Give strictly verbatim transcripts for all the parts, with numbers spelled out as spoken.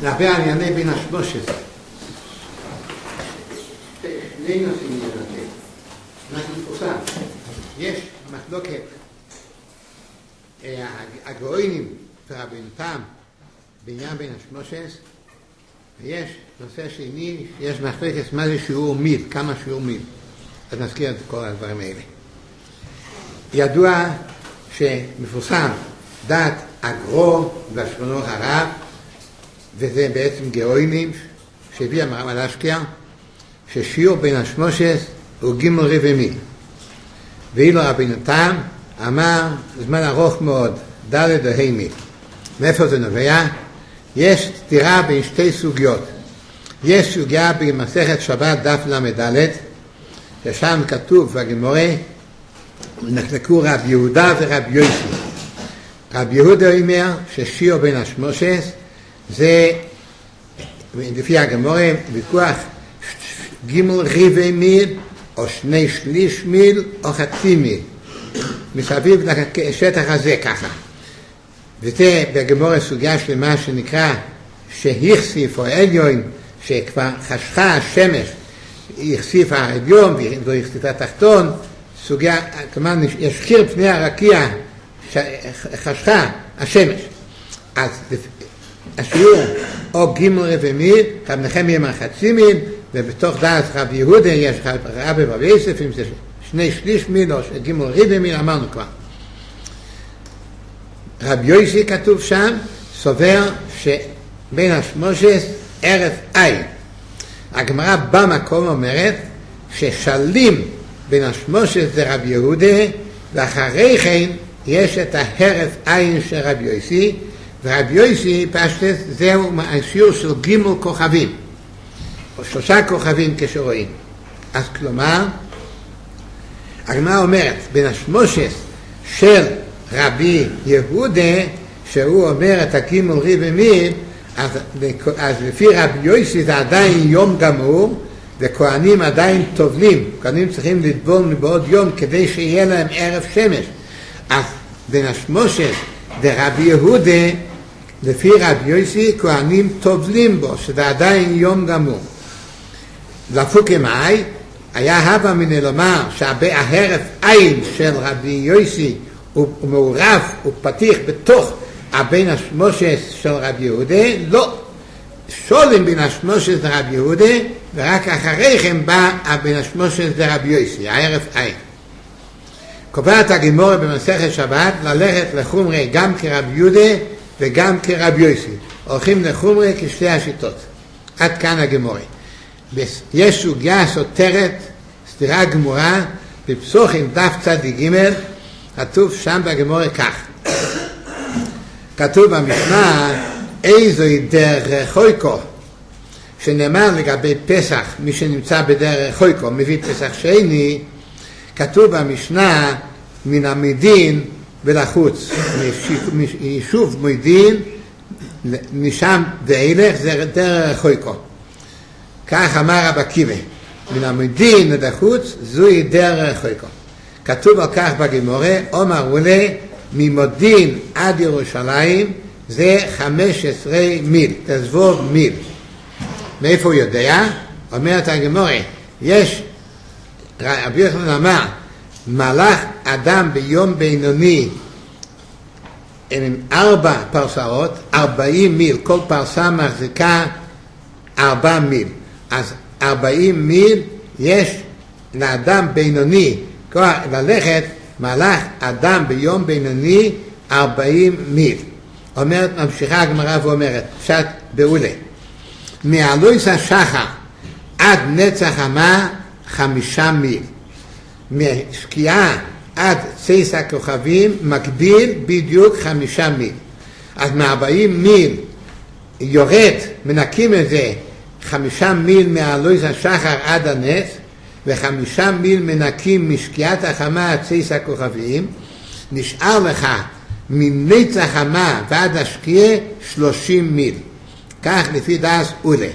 נדבר על ענייני בין השלושת. שני נושאים נדבר. אנחנו מפורסם. יש מחלוקת הגאונים ורבנותם בעניין בין השלושת, ויש נושא שני, יש מחלוקת מה זה שיעור מיל, כמה שיעור מיל. אז נזכיר את כל הדברים האלה. ידוע שמפורסם דעת הגרו והשכונו הרב, וזה בעצם גאונים שהביא המר"ל אשכר, ששיעור בין השלושת הוא גימל רבעי מיל. ואילו רבנותם אמר זמן ארוך מאוד, ד' או ה' מיל. מאיפה זה נובע? יש סתירה בין שתי סוגיות. יש סוגיה במסכת שבת דף למד, ששם כתוב בגמרא, נחלקו רב יהודה ורב יוסי. רב יהודה אומר ששיעור בין השלושת זה, לפי הגמרא, ויכוח גימל רבעי מיל, או שני שליש מיל, או חצי מיל. מסביב לשטח הזה ככה. וזה בגמרא סוגיה שלמה שנקרא שהכסיף או עליון, שכבר חשכה השמש, הכסיף העליון והכסיף התחתון, סוגיה, כלומר ישחיר פני הרקיע, חשכה השמש. אז השיעור או גימל רבעי מיל, רב נחמיה אמר חצי מיל, ובתוך דעת רב יהודה יש רבי רב יוסף, אם זה שני שליש מיל או גימל רבעי מיל, אמרנו כבר. רב יוסי כתוב שם, סובר שבין השלושת ערב עין. הגמרא במקום אומרת ששלים בין השלושת זה רב יהודה, ואחרי כן יש את הערב עין של רב יוסי, ורב יוסי פשטת זהו השיעור של גימל כוכבים, או שלושה כוכבים כשרואים. אז כלומר, הגמרא אומרת בין השלושת של רבי יהודה, שהוא אומר את הגימל רבעי מיל, אז, אז לפי רבי יוסי זה עדיין יום גמור, וכהנים עדיין טובלים, כהנים צריכים לטבול מבעוד יום כדי שיהיה להם ערב שמש. אז בין השלושת דרבי יהודה, לפי רבי יוסי כהנים טובלים בו, שזה עדיין יום גמור. לפוקי מאי, היה הווה מן לומר שהערב עין של רבי יוסי הוא מעורב, הוא פתיח בתוך הבין השלושת של רבי יהודה. לא, שולים בין השלושת לרבי יהודה, ורק אחרי כן בא הבין השלושת לרבי יוסי, הערב עין. קובעת הגמרא במסכת שבת ללכת לחומרי גם כרבי יהודה וגם כרבי יוסי. הולכים לחומרי כשתי השיטות. עד כאן הגמרא. יש סוגיה סותרת, סתירה גמורה, בפסוחים דף צדיק ג', כתוב שם בגמרא כך. כתוב במשנה, איזוהי דרך חויקו, שנאמר לגבי פסח, מי שנמצא בדרך חויקו, מביא פסח שני, כתוב במשנה, מן המדין ולחוץ, מיישוב מוידין, משם ואילך, זה דרך חויקו. כך אמר רב עקיבא, מן המדין ולחוץ, זוהי דרך חויקו. כתוב על כך בגמרא, אמרו לי, ממודיעין עד ירושלים זה חמש עשרה מיל, תזבוב מיל. מאיפה הוא יודע? אומרת הגמרא, יש, רבי יוחנן אמר, מלך אדם ביום בינוני עם ארבע פרסאות, ארבעים מיל, כל פרסה מחזיקה ארבע מיל. אז ארבעים מיל יש לאדם בינוני, כלומר ללכת מלך אדם ביום בינוני ארבעים מיל. אומרת, ממשיכה הגמרא ואומרת, פשט בעולה, מעלויס השחר עד נצח המה חמישה מיל, משקיעה עד צייס הכוכבים מקביל בדיוק חמישה מיל. אז מארבעים מיל יורד, מנקים את זה חמישה מיל מעלויס השחר עד הנץ, וחמישה מיל מנקים משקיעת החמה עד צייס הכוכבים, נשאר לך מנצח המה ועד השקיעה שלושים מיל. כך לפי דעת עולה.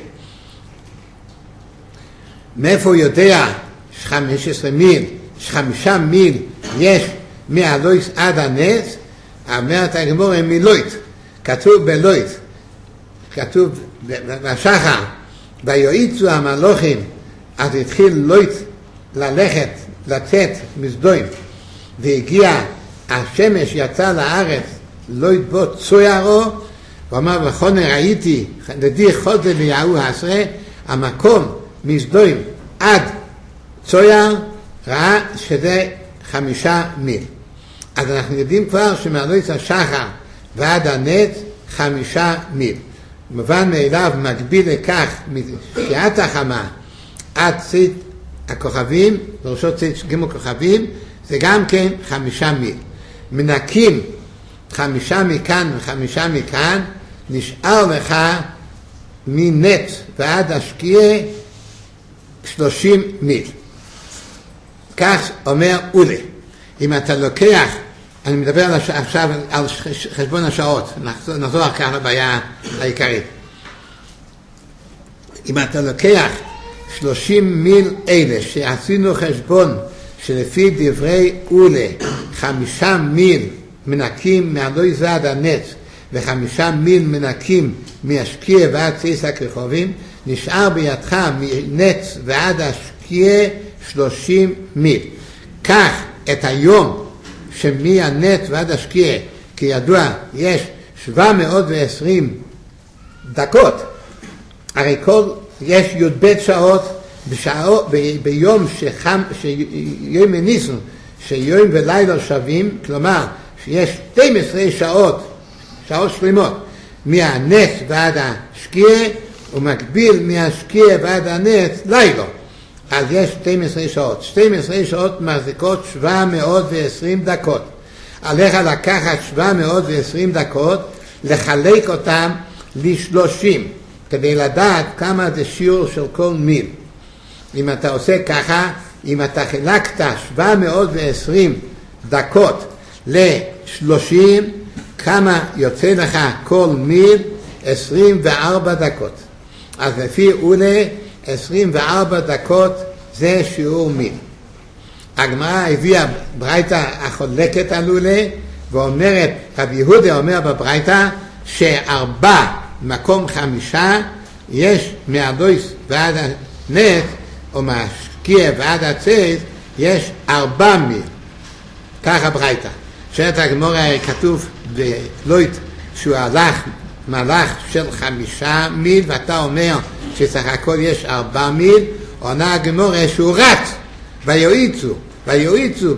מאיפה הוא יודע חמש עשרה מיל, חמישה מיל יש מהלויס עד הנץ? אומרת הגמרא מלוית, כתוב בלוית, כתוב בשחר, ויועצו המלוכים, אז התחיל לוט ללכת, לצאת מסדום, והגיע, השמש יצא לארץ, לוט בו צוירו, ואמר, וכונה ראיתי, לדי חוזה אליהו העשרה, המקום מסדום עד צויר, ראה שזה חמישה מיל. אז אנחנו יודעים כבר שמעלות השחר ועד הנץ חמישה מיל. מובן מאליו מקביל לכך משקיעת החמה עד צאת הכוכבים, בראשו צאת גימל כוכבים, זה גם כן חמישה מיל. מנקים חמישה מכאן וחמישה מכאן, נשאר לך מנץ ועד השקיעה שלושים מיל. כך אומר אולי. אם אתה לוקח, אני מדבר על הש... עכשיו על חשבון השעות, נחזור, נחזור כאן לבעיה העיקרית. אם אתה לוקח שלושים מיל אלה שעשינו חשבון שלפי דברי אולי חמישה מיל מנקים מהלוי ועד הנץ וחמישה מיל מנקים מהשקיע ועד צאת הכוכבים, נשאר בידך מנץ ועד השקיע שלושים מיל. קח את היום שמהנץ ועד השקיע, כי ידוע יש שבע מאות ועשרים דקות, הרי כל יש י"ב שעות בשעות, ב, ביום שחם, שיום ניסן, שיום ולילה שווים, כלומר שיש שתים עשרה שעות, שעות שלמות, מהנץ ועד השקיע, ומקביל מהשקיע ועד הנץ לילה. אז יש שתים עשרה שעות. שתים עשרה שעות מחזיקות שבע מאות ועשרים דקות. עליך לקחת שבע מאות ועשרים דקות, לחלק אותם ל-שלושים, כדי לדעת כמה זה שיעור של כל מיל. אם אתה עושה ככה, אם אתה חילקת שבע מאות ועשרים דקות ל-שלושים, כמה יוצא לך כל מיל? עשרים וארבע דקות. אז לפי אולי, עשרים וארבע דקות זה שיעור מיל. הגמרא הביאה ברייתא החולקת על אולי, ואומרת, רבי יהודה אומר בברייתא, שארבע מקום חמישה, יש מהלויס ועד הנץ, או מהשקיע ועד הצאת, יש ארבע מיל. ככה ברייתא. שאת הגמרא כתוב בלוט שהוא הלך מהלך של חמישה מיל, ואתה אומר שסך הכל יש ארבע מיל, עונה הגמרא שהוא רץ, ויועצו, ויועצו,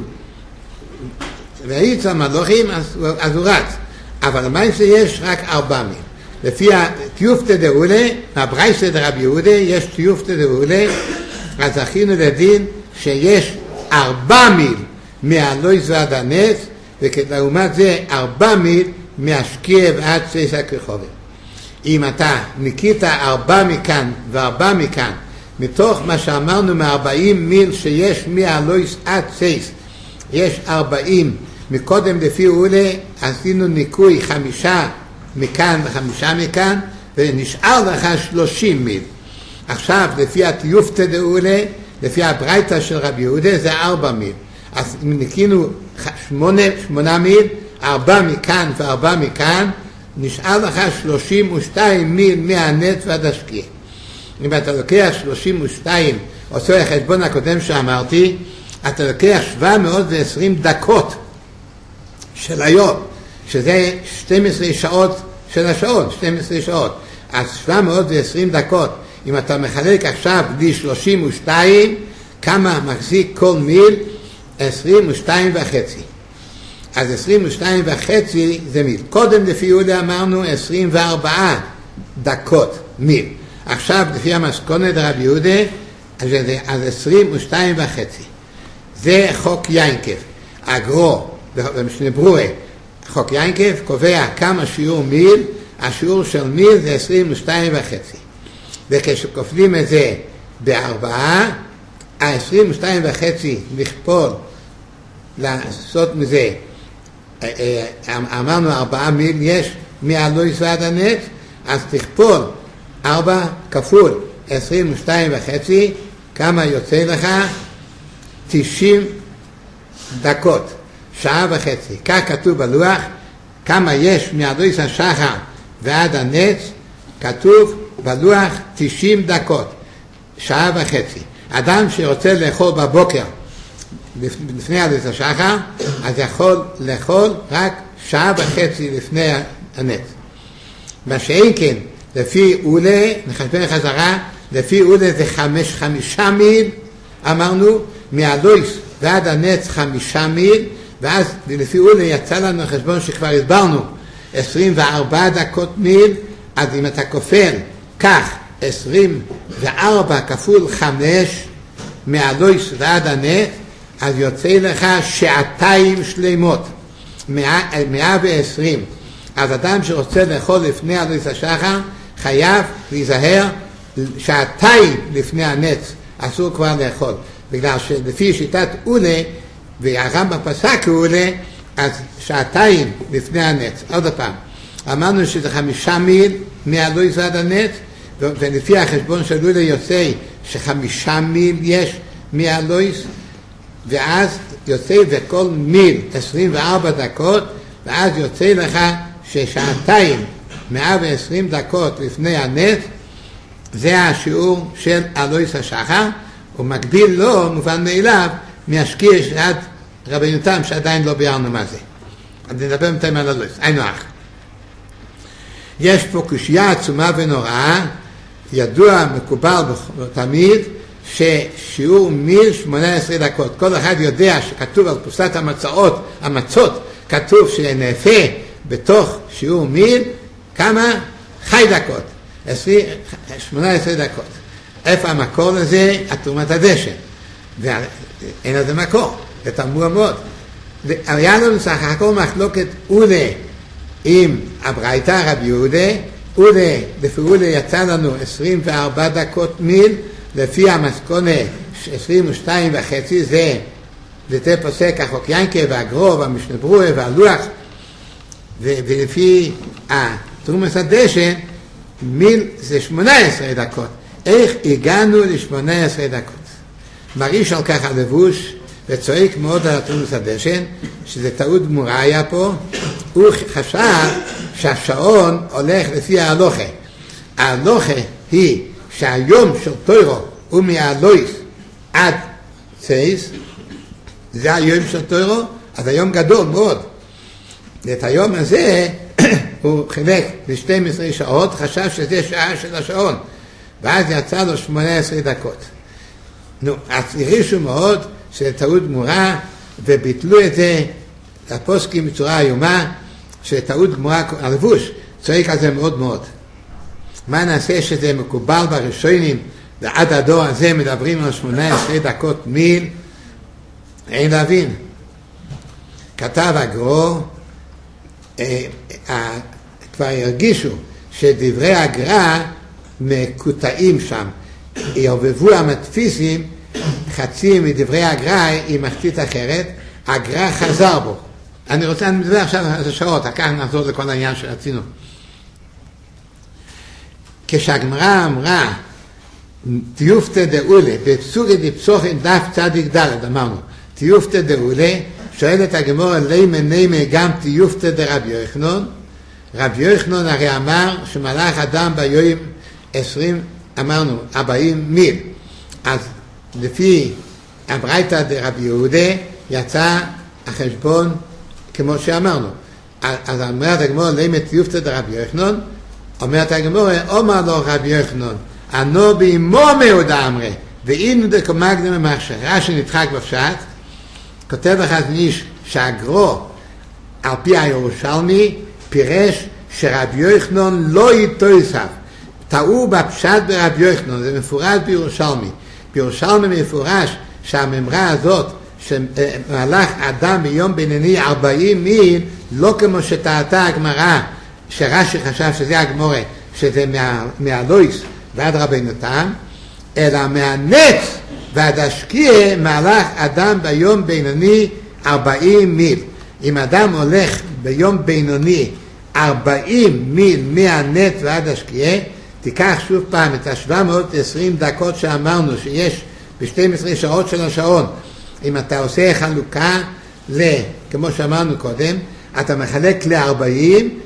ויועצו המלוכים, אז, אז הוא רץ. אבל מה שיש רק ארבע מיל? לפי התיופתא דאולי, מהברייתא דרבי יהודה, יש תיופתא דאולי, אז זכינו לדין שיש ארבע מיל מהלויס ועד הנץ, ולעומת זה ארבע מיל מהשקיע ועד צאת הכוכבים. אם אתה ניקית ארבע מכאן וארבע מכאן, מתוך מה שאמרנו מארבעים מיל שיש מהלויס עד צאת, יש ארבעים, מקודם לפי אולי עשינו ניקוי חמישה מכאן וחמישה מכאן, ונשאר לך שלושים מיל. עכשיו לפי התיופתא דאולי, לפי הברייתא של רבי יהודה זה ארבע מיל. אז אם ניקינו שמונה, שמונה מיל, ארבע מכאן וארבע מכאן, נשאר לך שלושים ושתיים מיל מהנץ ועד השקיע. אם אתה לוקח שלושים ושתיים, עושה החשבון הקודם שאמרתי, אתה לוקח שבע מאות ועשרים דקות של היום, שזה שתים עשרה שעות של השעון, שתים עשרה שעות. אז שבע מאות ועשרים דקות, אם אתה מחלק עכשיו ל-שלושים ושתיים, כמה מחזיק כל מיל? עשרים ושתיים וחצי. אז עשרים ושתיים וחצי זה מיל. קודם לפי יהודה אמרנו עשרים וארבע דקות מיל. עכשיו לפי המסכונת רבי יהודה, אז עשרים ושתיים וחצי. זה חוק יינקב. הגרו, במשנה ברורה, חוק יינקב קובע כמה שיעור מיל, השיעור של מיל זה עשרים ושתיים וחצי. וכשכופלים את זה בארבעה, ה-עשרים ושתיים וחצי לכפול, לעשות מזה, אמרנו ארבעה מיל, יש מהלויס ועד הנץ, אז תכפול ארבע כפול עשרים ושתיים וחצי, כמה יוצא לך? תשעים דקות, שעה וחצי. כך כתוב בלוח, כמה יש מהלויס השחר ועד הנץ, כתוב בלוח תשעים דקות, שעה וחצי. אדם שרוצה לאכול בבוקר, לפני עלות השחר, אז יכול לאכול רק שעה וחצי לפני הנץ. מה שאין כן, לפי אולה, נחשבן חזרה, לפי אולה זה חמש, חמישה מיל, אמרנו, מהלויס ועד הנץ חמישה מיל, ואז לפי אולה יצא לנו חשבון שכבר הסברנו, עשרים וארבע דקות מיל, אז אם אתה כופל כך, עשרים וארבע כפול חמש, מהלויס ועד הנץ, אז יוצא לך שעתיים שלמות, מאה ועשרים. אז אדם שרוצה לאכול לפני עלות השחר, חייב להיזהר שעתיים לפני הנץ, אסור כבר לאכול. בגלל שלפי שיטת אולה, והרמב"ם פסק אולה, אז שעתיים לפני הנץ. עוד פעם, אמרנו שזה חמישה מיל מהלויס ועד הנץ, ולפי החשבון של אולה יוצא שחמישה מיל יש מהלויס, ואז יוצא בכל מיל עשרים וארבע דקות, ואז יוצא לך ששעתיים, מאה ועשרים דקות לפני הנץ, זה השיעור של אלוהיס השחר, ומקביל לו, מובן מאליו, מהשקיע עד רבנו תם, שעדיין לא ביארנו מה זה. אז נדבר מתי על אלוהיס, היינו אח. יש פה קושיה עצומה ונוראה, ידוע, מקובל תמיד, ששיעור מיל שמונה עשרה דקות. כל אחד יודע שכתוב על פרוסת המצות, המצות, כתוב שנאפה בתוך שיעור מיל, כמה? חי דקות. שמונה עשרה דקות. איפה המקור לזה? התרומת הדשן. ואין לזה מקור. זה תמוה מאוד. היה לנו סך הכל מחלוקת אולה עם הברייתא רבי יהודה. אולה, לפי אולה יצא לנו עשרים וארבע דקות מיל, לפי המסכונה עשרים ושתיים וחצי, זה זה פוסק החוק ינקה והגרוב והמשנה ברורה והלוח, ו- ולפי התרומת הדשן מיל זה שמונה עשרה דקות. איך הגענו ל-שמונה עשרה דקות? מריש על כך הלבוש וצועק מאוד על התרומת הדשן, שזה טעות גמורה היה פה. הוא חשב שהשעון הולך לפי ההלוכה. ההלוכה היא שהיום של תוירו הוא מהלויס עד צייס, זה היום של תוירו, אז היום גדול מאוד. ואת היום הזה הוא חילק ל-שתים עשרה שעות, חשב שזה שעה של השעון, ואז יצא לו שמונה עשרה דקות. נו, אז הרישו מאוד שזה טעות גמורה, וביטלו את זה לפוסקים בצורה איומה, שטעות גמורה, הלבוש צועק על זה מאוד מאוד. מה נעשה שזה מקובל בראשונים, ועד הדור הזה מדברים על שמונה עשרה דקות מיל? אין להבין. כתב הגרו, אה, אה, כבר הרגישו שדברי הגר"א מקוטעים שם. ירבבו המדפיסים חצי מדברי הגר"א עם מחצית אחרת, הגר"א חזר בו. אני רוצה, אני מדבר עכשיו על השעות, אחר נחזור לכל העניין שרצינו. כשהגמרא אמרה, תיופתא דאולה, בפסוקי דפסוחים דף צדיק ד' אמרנו, תיופתא דאולה, שואלת הגמרא, לימה נימה גם תיופתא דרבי יוחנן? רבי יוחנן הרי אמר שמלאך אדם ביום עשרים, אמרנו, ארבעים מיל. אז לפי הברייתא דרבי יהודה, יצא החשבון כמו שאמרנו. אז אומרת הגמרא, לימה תיופתא דרבי יוחנן, אומרת הגמרא, אומר לו רבי יוחנן, אנו באמו מאוד אמרה, ואינו דקומגנם ממחשרה שנדחק בפשט. כותב אחד איש שהגרו, על פי הירושלמי, פירש שרבי יוחנן לא יתויסף. טעו בפשט ברבי יוחנן, זה מפורש בירושלמי. בירושלמי מפורש שהממרה הזאת, שמלאך אדם ביום בינוני ארבעים מיל, לא כמו שטעתה הגמרא, שרש"י חשב שזה הגמורה, שזה מה, מהלויס ועד רבנו תם, אלא מהנץ ועד השקיע מלאך אדם ביום בינוני ארבעים מיל. אם אדם הולך ביום בינוני ארבעים מיל מהנץ ועד השקיע, תיקח שוב פעם את ה-שבע מאות ועשרים דקות שאמרנו שיש ב-שתים עשרה שעות של השעון. אם אתה עושה חלוקה ל, כמו שאמרנו קודם, אתה מחלק ל-ארבעים,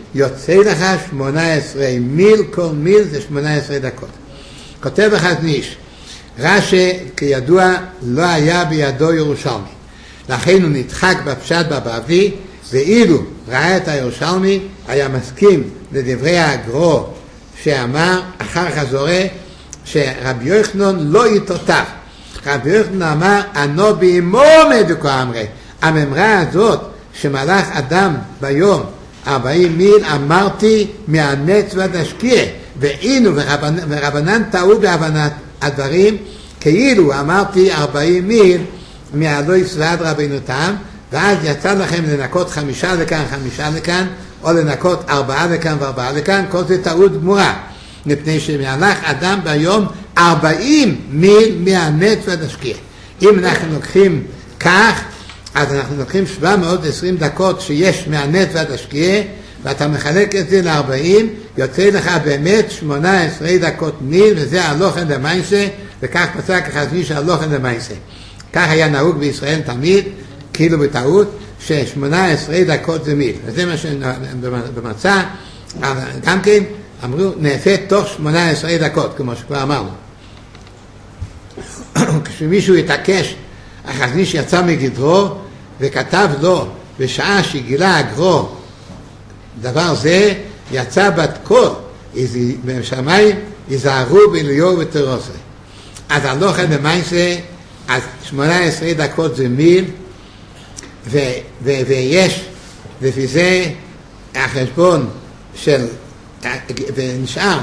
יוצא לך שמונה עשרה מיל, כל מיל זה שמונה עשרה דקות. כותב החזון איש, רש"י כידוע לא היה בידו ירושלמי, לכן הוא נדחק בפשט בבבלי, ואילו ראה את הירושלמי היה מסכים לדברי הגרו שאמר אחר חזורי שרבי יוחנן לא יתותף. רבי יוחנן אמר אנו באמו מדוקו אמרי, הממרה הזאת שמלך אדם ביום ארבעים מיל אמרתי מהנץ ועד השקיע, ואינו ורבנ, ורבנן טעו בהבנת הדברים, כאילו אמרתי ארבעים מיל מהלויס ועד רבינו תם, ואז יצא לכם לנקות חמישה לכאן חמישה לכאן, או לנקות ארבעה לכאן וארבעה לכאן, כל זה טעות גמורה, מפני שמהלך אדם ביום ארבעים מיל מהנץ ועד השקיע. אם אנחנו לוקחים כך, אז אנחנו לוקחים שבע מאות ועשרים דקות שיש מהנץ ועד השקיע, ואתה מחלק את זה ל-ארבעים, יוצא לך באמת שמונה עשרה דקות מיל, וזה הלוכן למעשה, וכך פסק החזון איש הלוכן למעשה. כך היה נהוג בישראל תמיד, כאילו בטעות, ש-שמונה עשרה דקות זה מיל. וזה מה שבמצא, גם כן אמרו, נעשה תוך שמונה עשרה דקות, כמו שכבר אמרנו. כשמישהו התעקש, החזון איש יצא מגדרו, וכתב לו, בשעה שגילה הגרו, דבר זה יצא בת כל, בשמיים יזהרו באליהו ותרוסה. אז הלוכן למעשה, אז שמונה עשרה דקות זה מיל, ו, ו, ויש, לפי זה החשבון של, ונשאר,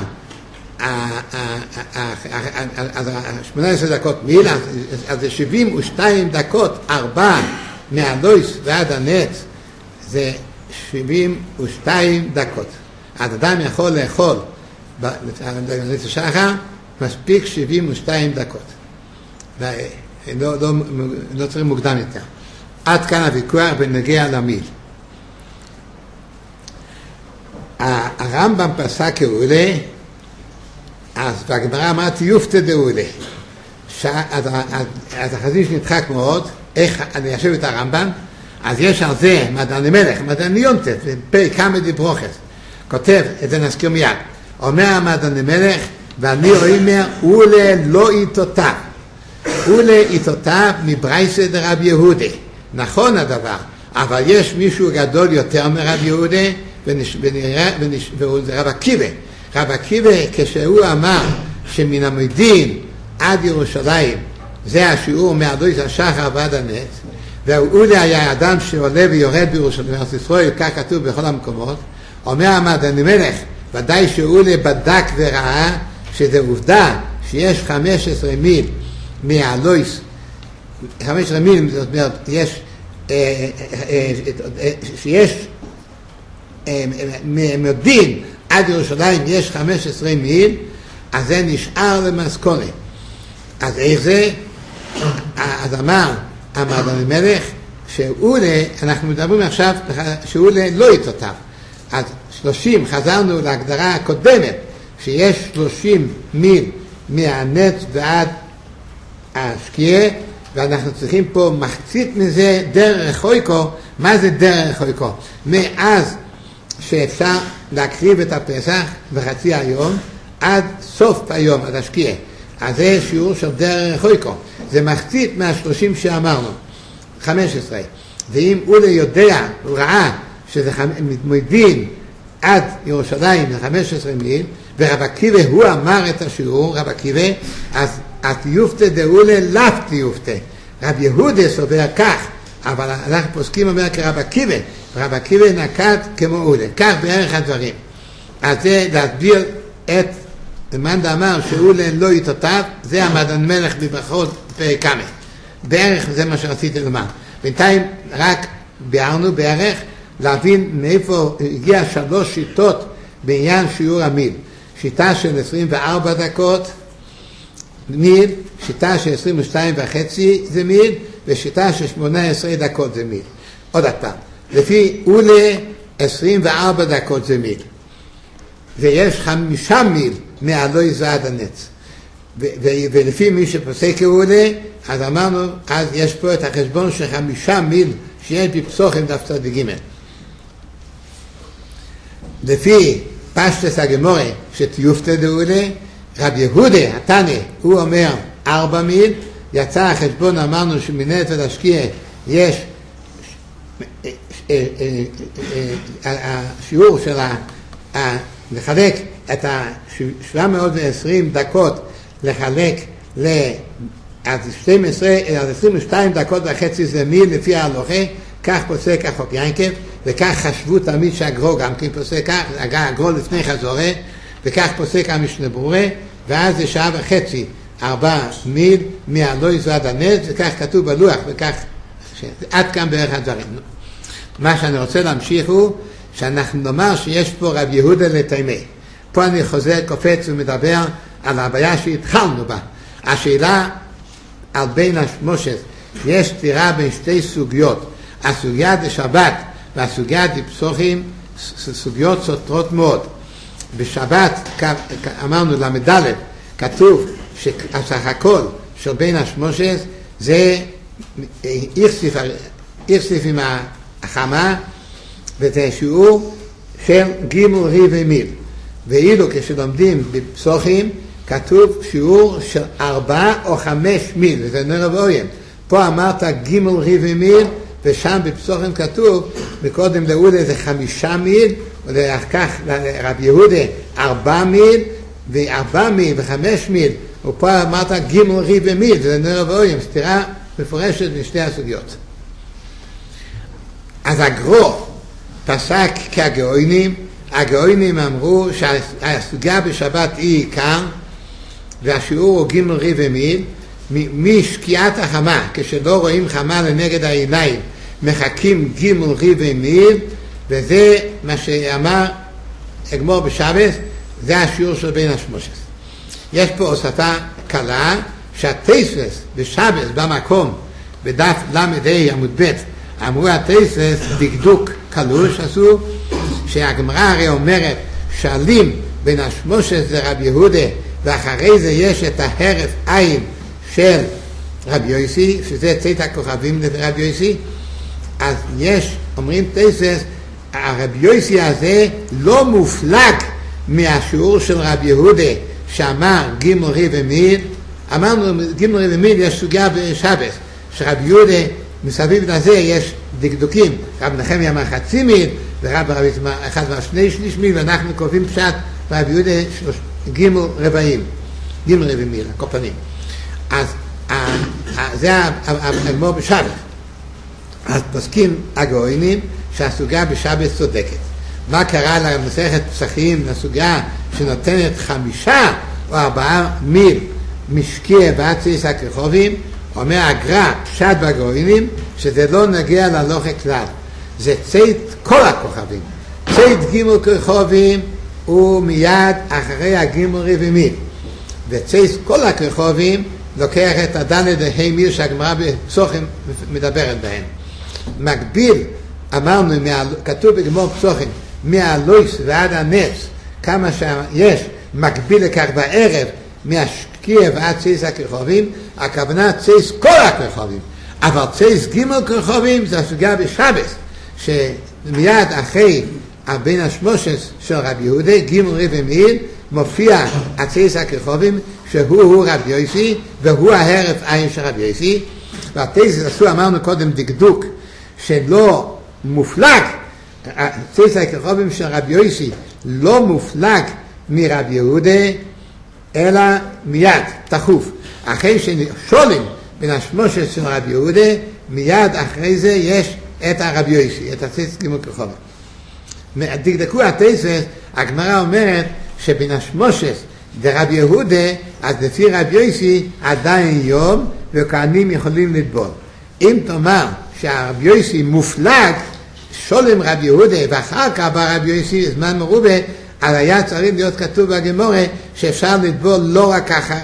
אז שמונה עשרה דקות מיל, אז זה שבעים ושתיים דקות, ארבע מהלויס ועד הנץ, זה שבעים ושתיים דקות. אז אדם יכול לאכול בנץ השחר, מספיק שבעים ושתיים דקות. לא, לא, לא צריך מוקדם יותר. עד כאן הוויכוח בנגיע למיל. הרמב"ם פסק כאולה, אז בגמרא אמרתי יופתא דאולה. אז החזון איש נדחק מאוד, איך אני יושב את הרמב"ם, אז יש על זה מדעני מלך, מדעני יונטת, פרק כמה דיברוכת, כותב, את זה נזכיר מיד, אומר המדעני מלך, ואני אומר, אולה לא איתותיו, אולה איתותיו מברייסא דרבי יהודה, נכון הדבר, אבל יש מישהו גדול יותר מרבי יהודה, וזה רב עקיבא, רב עקיבא כשהוא אמר שמן המודיעין עד ירושלים, זה השיעור מהלויס השחר ועד הנץ, ואולי היה אדם שעולה ויורד בירושלים בארץ ישראל, כך כתוב בכל המקומות, אומר המדעני מלך, ודאי שאולי בדק וראה שזה עובדה שיש חמש עשרה מיל מהלויס, חמש עשרה מיל, זאת אומרת, יש, שיש מודיעין עד ירושלים יש חמש עשרה מיל, אז זה נשאר למסכונת. אז איך זה? אז אמר המדעני מלך שאולה, אנחנו מדברים עכשיו שאולה לא איתותיו. אז שלושים, חזרנו להגדרה הקודמת, שיש שלושים מיל מהנץ ועד השקיע, ואנחנו צריכים פה מחצית מזה דרך חויקו. מה זה דרך חויקו? מאז שאפשר להקריב את הפסח בחצי היום, עד סוף היום, עד השקיע. אז זה שיעור של דרך חויקו. זה מחצית מהשלושים שאמרנו, חמש עשרה. ואם הוא לא יודע, הוא ראה שזה מודיעין עד ירושלים ל-חמש עשרה מיל, ורב עקיבא הוא אמר את השיעור, רב עקיבא, אז התיופתא דאולה לאו תיופתא. רב יהודה סובר כך, אבל אנחנו פוסקים אומר כרב עקיבא, רב עקיבא נקט כמו אולה. כך בערך הדברים. אז זה להסביר את מאן דאמר שאולה לא איתותיו, זה המדען מלך בברכות פרק כמה. בערך זה מה שרציתי לומר. בינתיים רק ביארנו בערך להבין מאיפה הגיע שלוש שיטות בעניין שיעור המיל. שיטה של עשרים וארבע דקות מיל, שיטה של עשרים ושתיים וחצי זה מיל, ושיטה של שמונה עשרה דקות זה מיל. עוד פעם, לפי אולה עשרים וארבע דקות זה מיל. ויש חמישה מיל מהלויס ועד הנץ. ו- ו- ולפי מי שפוסק כאולה, אז אמרנו, אז יש פה את החשבון של חמישה מיל שיש בפסוחים דף צדיק ג'. לפי פשטס הגמורה שתיופתא דאולה, רב יהודה התנא הוא אומר ארבע מיל, יצא החשבון, אמרנו שמנהלת ולהשקיע יש השיעור של לחלק את ה-שבע מאות ועשרים דקות לחלק עד שתים עשרה, עד עשרים ושתיים דקות וחצי זה מיל לפי ההלוכה, כך פוסק החוק ינקב, וכך חשבו תמיד שהגרו גם כן פוסק כך, הגרו לפני חזורה, וכך פוסק המשנה ברורה, ואז זה שעה וחצי, ארבע מיל מהלויז ועד הנס, וכך כתוב בלוח, וכך, עד כאן בערך הדברים. מה שאני רוצה להמשיך הוא, שאנחנו נאמר שיש פה רב יהודה לתימי. פה אני חוזר, קופץ ומדבר על הבעיה שהתחלנו בה. השאלה על בין השמושת, יש סתירה בין שתי סוגיות, הסוגיה דשבת והסוגיה דפסוחים, סוגיות סותרות מאוד. בשבת, אמרנו למדלת, כתוב שהסך הכל של בין השמושת זה איכסיף עם החמה, וזה שיעור של גימל ריבי מיל. ואילו כשלומדים בפסוחים, כתוב שיעור של ארבע או חמש מיל, וזה נראה ואוים. פה אמרת גימל ריבי מיל, ושם בפסוחים כתוב, וקודם לאולה זה חמישה מיל, ולכך לרב יהודה ארבע מיל, וארבע מיל וחמש מיל, ופה אמרת גימל ריבי מיל, וזה נראה ואוים, סתירה מפורשת משתי הסוגיות. אז הגרו פסק כהגאונים, הגאונים אמרו שהסוגיה בשבת היא כאן, והשיעור הוא גימל ריבי מיל, משקיעת החמה, כשלא רואים חמה לנגד העיניים, מחכים גימל ריבי מיל, וזה מה שאמר אגמור בשבת, זה השיעור של בין השמושת. יש פה הוספה קלה, שהתייסס בשבת במקום, בדף למד עמוד ב', אמרו התייסס דקדוק קלוש עשו, שהגמרא הרי אומרת שעלים בין השמושת זה רב יהודה, ואחרי זה יש את ההרף עין של רב יויסי, שזה צאת הכוכבים לרב יויסי. אז יש, אומרים תייסס, הרב יויסי הזה לא מופלג מהשיעור של רב יהודה שאמר גימל ריבי מיל. אמרנו גימל ריבי מיל יש סוגיה בשבת, שרב יהודה מסביב לזה יש דקדוקים, רב נחמיה אמר חצי מיל, ורב רבי אחד והשני שליש מיל, ואנחנו קובעים פשט רב יהודה גימל רבעים, גימל רבי מיל, הקופנים. אז זה הגמור בשבת. אז פוסקים הגאונים שהסוגיה בשבת צודקת. מה קרה למסכת פסחים, לסוגיה שנותנת חמישה או ארבעה מיל משקיע ועד צייס הכרחובים? אומר הגר"א פשט בגאונים שזה לא נגיע להלוכה כלל, זה צית כל הכוכבים. צית גימל כרחובים הוא מיד אחרי הגימל ריבי מיל, וצית כל הכרחובים לוקח את הדלת ההי מיל שהגמרא בפסוחים מדברת בהם. מקביל, אמרנו, כתוב בגמור פסוחים, מהלויס ועד הנץ, כמה שיש מקביל לכך בערב, מהשקיע ועד צייס הכרחובים, הכוונה צייס כל הכרחובים. אבל צייס גימל כרחובים זה הסוגיה בשבת, שמיד אחרי בין השמושת של רב יהודה, גימל ריבי מיל, מופיע הצייס הכרחובים, שהוא הוא רב יויסי, והוא ההרף עין של רב יויסי. והתייסס עשו, אמרנו קודם, דקדוק, שלא מופלג, הצייס הכרחובים של רב יויסי לא מופלג מרב יהודה, אלא מיד, תחוף. אחרי ששולים בין השמושת של רב יהודה, מיד אחרי זה יש את הרב יויסי, את הצייס גימל כרחובים. דקדקו התייסס, הגמרא אומרת שבין השמושת דרב יהודה, אז לפי רב יויסי עדיין יום, וכהנים יכולים לטבול. אם תאמר שהרב יויסי מופלג, שולם רב יהודה, ואחר כך בא רב יויסי זמן מרובה, אז היה צריך להיות כתוב בגמורה שאפשר לטבול לא רק אחר,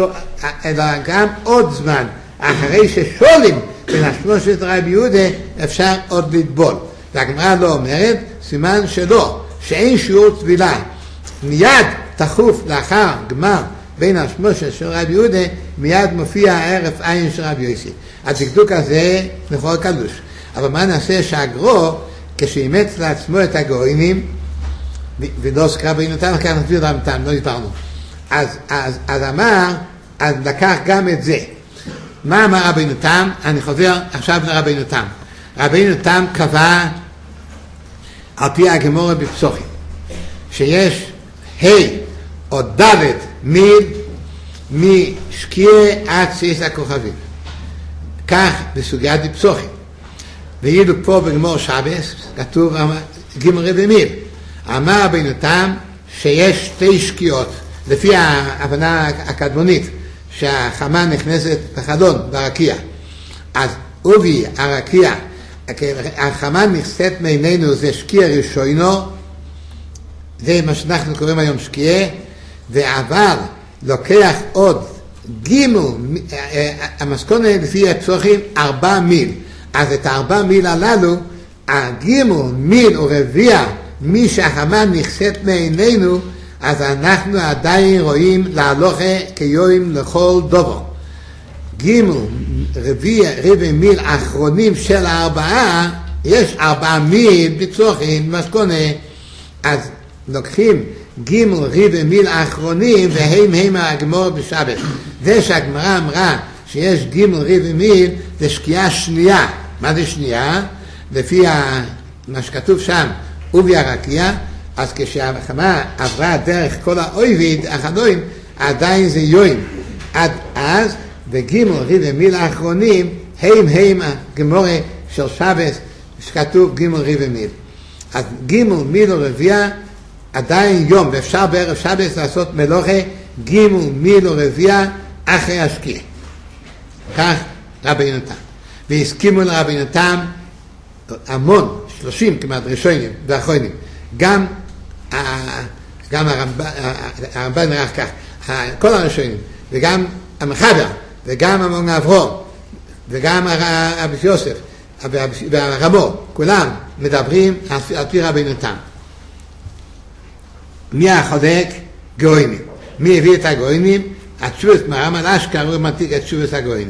אלא גם עוד זמן. אחרי ששולים בין השמושת רב יהודה, אפשר עוד לטבול. והגמרא לא אומרת, סימן שלא, שאין שיעור טבילה. מיד תחוף לאחר גמר בין השמושת של רב יהודה, מיד מופיע הערף עין של רב יויסי. הדקדוק הזה נכון קדוש. אבל מה נעשה שהגרו, כשאימץ לעצמו את הגאונים, ולא סקרא רבינו תם, כך נסביר רבינו תם, לא הסברנו. אז, אז, אז אמר, אז לקח גם את זה. מה אמר רבינו תם? אני חוזר עכשיו לרבינו תם. רבינו תם קבע על פי הגמרא בפסוחים שיש ה' או ד' מיל משקיע עד צאת הכוכבים. כך בסוגיית בפסוחים. ואילו פה בגמרא שבס כתוב ג' רבע מיל. אמר רבינו תם שיש שתי שקיעות לפי ההבנה הקדמונית שהחמה נכנסת בחלון ברקיע. אז אובי הרקיע, החמה נכנסת מעינינו, זה שקיע ראשונו, זה מה שאנחנו קוראים היום שקיע, אבל לוקח עוד גימל, המסכונה לפי הפסוחים ארבע מיל. אז את הארבע מיל הללו, הגימל מיל או רביע, מי שהחמה נכנסת מעינינו, אז אנחנו עדיין רואים להלוכה כיום לכל דובו. גימל, רביע, רבע מיל האחרונים של הארבעה, יש ארבעה מיל בפסוחים, מסכונה, אז לוקחים גימל, רבע מיל האחרונים, והם הם הגמרא בשבת. זה שהגמרא אמרה שיש גימל, רבע מיל, זה שקיעה שנייה. מה זה שנייה? לפי מה שכתוב שם, אובי הרקיע, אז כשהחמה עברה דרך כל האויביד, החדוים, עדיין זה יוים. עד אז, בגימל רבע מיל האחרונים, הם הם הגמרא של שבס, שכתוב גימל רבע מיל. אז גימל מיל או רביע, עדיין יום, ואפשר בערב שבס לעשות מלוכה, גימל מיל או רביע, אחרי השקיע. כך רבינו תם. והסכימו לרבינו תם המון, שלושים כמעט ראשונים ואחרונים. גם, גם הרמב"ן נראה כך, כל הראשונים, וגם המחבר, וגם המון אברהם, וגם רבי יוסף, והרמו, כולם מדברים על פי רבינו תם. מי החולק? גאונים. מי הביא את הגאונים? התשובות מהרמב"ן אשכרה הוא מעתיק את תשובות הגאונים.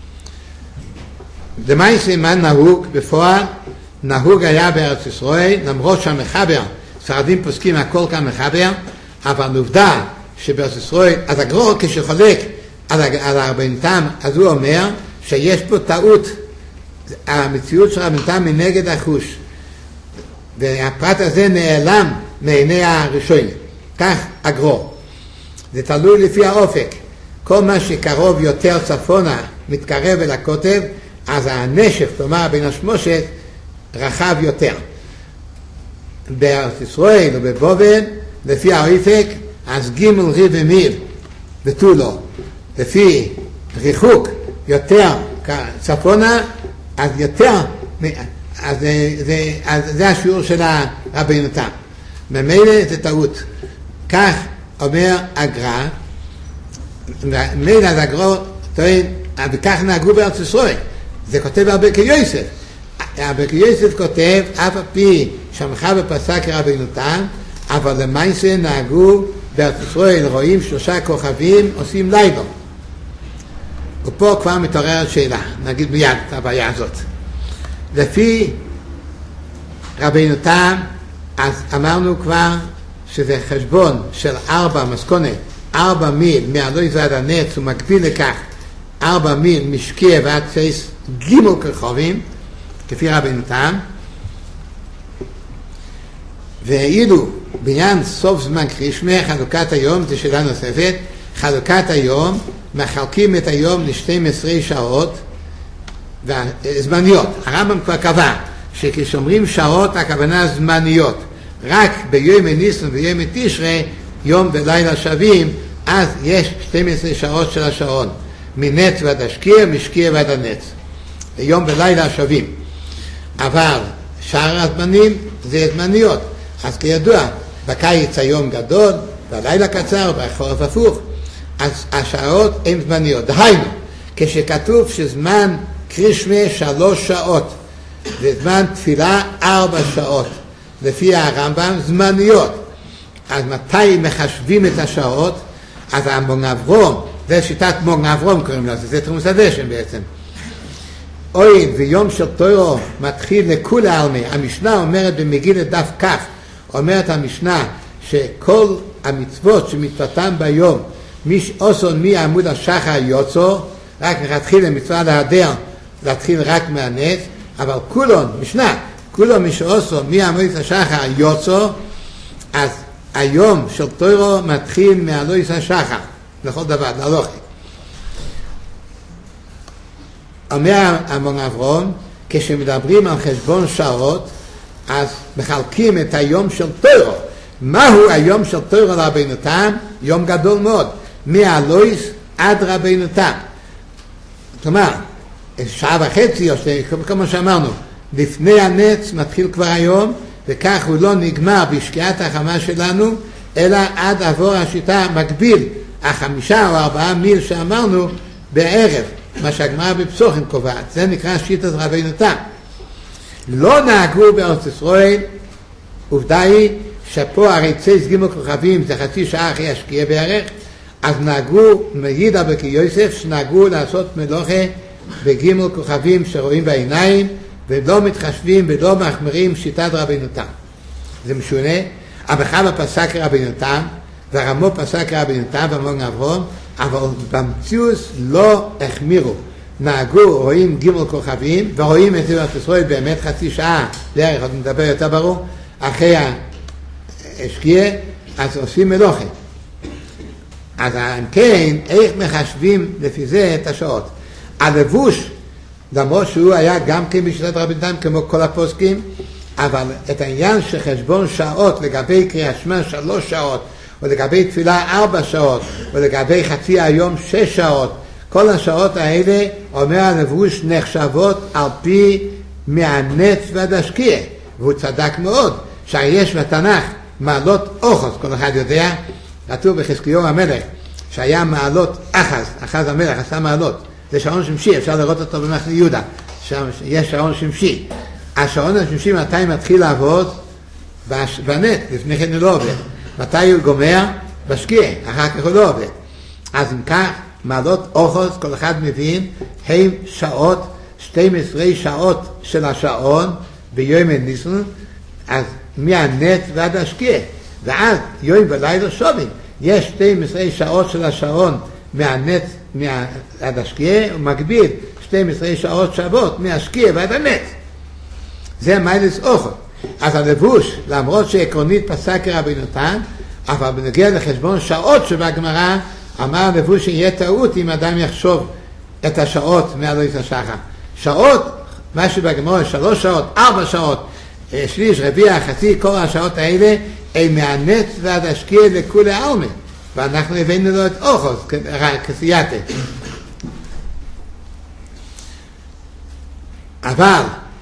למעשה מה נהוג בפועל? נהוג היה בארץ ישראל, למרות שהמחבר, ספרדים פוסקים הכל כאן מחבר, אבל עובדה שבארץ ישראל, אז הגרור כשחולק על, על רבינו תם, אז הוא אומר שיש פה טעות, המציאות של רבינו תם מנגד החוש, והפרט הזה נעלם מעיני הראשונים. כך הגרור. זה תלוי לפי האופק. כל מה שקרוב יותר צפונה מתקרב אל הכותב, אז הנשף, כלומר בין השמושת, רחב יותר. בארץ ישראל או בבובל, לפי האופק, אז גימל רבע מיל ותולו. לפי ריחוק יותר צפונה, אז יותר, אז זה, אז זה השיעור של רבינו תם. ממילא זה טעות. כך אומר הגר"א, ממילא אז הגר"א טוען, וכך נהגו בארץ ישראל. זה כותב הרבה כיוסף. הרבה כיוסף כותב, אף על פי שהמחבר פסק כרבינו תם, אבל למעשה נהגו בארץ ישראל, רואים שלושה כוכבים, עושים לילה. ופה כבר מתעוררת שאלה, נגיד מיד את הבעיה הזאת. לפי רבינו תם, אז אמרנו כבר שזה חשבון של ארבע מסכונה, ארבע מיל מהלוי ועד הנץ, הוא מקביל לכך ארבע מיל משקיע ועד צייס גימל כוכבים, כפי רבינו תם. ואילו בעניין סוף זמן קרישמה, חלוקת היום, זו שאלה נוספת, חלוקת היום, מחלקים את היום ל-שתים עשרה שעות זמניות. הרמב"ם כבר קבע שכשאומרים שעות הכוונה זמניות. רק ביום ניסן וביום תשרי, יום ולילה שווים, אז יש שתים עשרה שעות של השעון. מנץ ועד השקיע, משקיע ועד הנץ. יום ולילה שווים. אבל שאר הזמנים זה זמניות. אז כידוע, בקיץ היום גדול, והלילה קצר, והחורף הפוך. אז השעות הן זמניות. דהיינו, כשכתוב שזמן קרישמה שלוש שעות, וזמן תפילה ארבע שעות, לפי הרמב"ם זמניות. אז מתי מחשבים את השעות? אז המון אברום, זה שיטת מון אברום קוראים לזה, זה תרומס הדשן בעצם. אוי, ויום של תוירו מתחיל לכולי עלמי. המשנה אומרת במגילת דף כף, אומרת המשנה שכל המצוות שמתפתן ביום, מי שעושו מעמוד השחר יוצא, רק מתחיל למצווה להדר, להתחיל רק מהנץ, אבל כולון, משנה, כולון מי שעושו מעמוד השחר יוצא, אז היום של תוירו מתחיל מעלויס השחר, לכל דבר, להלוכי. אומר המון אברום, כשמדברים על חשבון שעות, אז מחלקים את היום של תוירו. מהו היום של תוירו לרבינו תם? יום גדול מאוד. מהלויס עד רבינו תם. כלומר, שעה וחצי, או שתי, כמו שאמרנו, לפני הנץ מתחיל כבר היום, וכך הוא לא נגמר בשקיעת החמה שלנו, אלא עד עבור השיטה מקביל, החמישה או ארבעה מיל שאמרנו בערב, מה שהגמרא בפסוחים קובעת. זה נקרא שיטת רבינו תם. לא נהגו בארץ ישראל, עובדה היא שפה הרי צייס גימל כוכבים זה חצי שעה אחרי השקיע בערך, אז נהגו מידע בקי יוסף שנהגו לעשות מלוכה בגימל כוכבים שרואים בעיניים, ולא מתחשבים ולא מחמירים שיטת רבינו תם. זה משונה. המחבר פסק רבינו תם, והרמו פסק רבינו תם במון אברום, אבל במציאות לא החמירו. נהגו, רואים גימל כוכבים, ורואים את זה בארץ ישראל באמת חצי שעה, לערך, עוד מדבר יותר ברור, אחרי השקיע, אז עושים מלוכה. אז אם כן, איך מחשבים לפי זה את השעות? הלבוש, למרות שהוא היה גם כן בשיטת רבינו תם כמו כל הפוסקים, אבל את העניין של חשבון שעות לגבי קריאת שמע שלוש שעות, או לגבי תפילה ארבע שעות, או לגבי חצי היום שש שעות, כל השעות האלה, אומר הלבוש, נחשבות על פי מהנץ ועד השקיע. והוא צדק מאוד, שיש בתנ"ך מעלות אוחוז, כל אחד יודע, כתוב בחזקיהו המלך, שהיה מעלות אחז, אחז המלך עשה מעלות, זה שעון שמשי, אפשר לראות אותו במחנה יהודה, יש שעון שמשי. השעון השמשי מתי מתחיל לעבוד? בנט, לפני כן הוא לא עובד. מתי הוא גומר? בשקיע, אחר כך הוא לא עובד. אז אם כך, מעלות אוחוז, כל אחד מבין, הם שעות, שתים עשרה שעות של השעון ביום ניסן, אז מהנט ועד השקיע. ואז יום ולילה שובים. יש שתים עשרה שעות של השעון מהנט ועד השקיע, ומקביל שתים עשרה שעות שבות מהשקיע ועד הנט. זה מיילס אוחוז. אז הלבוש, למרות שעקרונית פסק רבינו תם, אבל בנוגע לחשבון שעות שבגמרא, אמר הלבוש שיהיה טעות אם אדם יחשוב את השעות מעלויס השחר. שעות, מה שבגמרא, שלוש שעות, ארבע שעות, שליש, רביע, חצי, כל השעות האלה, הם מהנץ ועד השקיע לכולי עלמא. ואנחנו הבאנו לו את אוחוז, כסייעתא. אבל,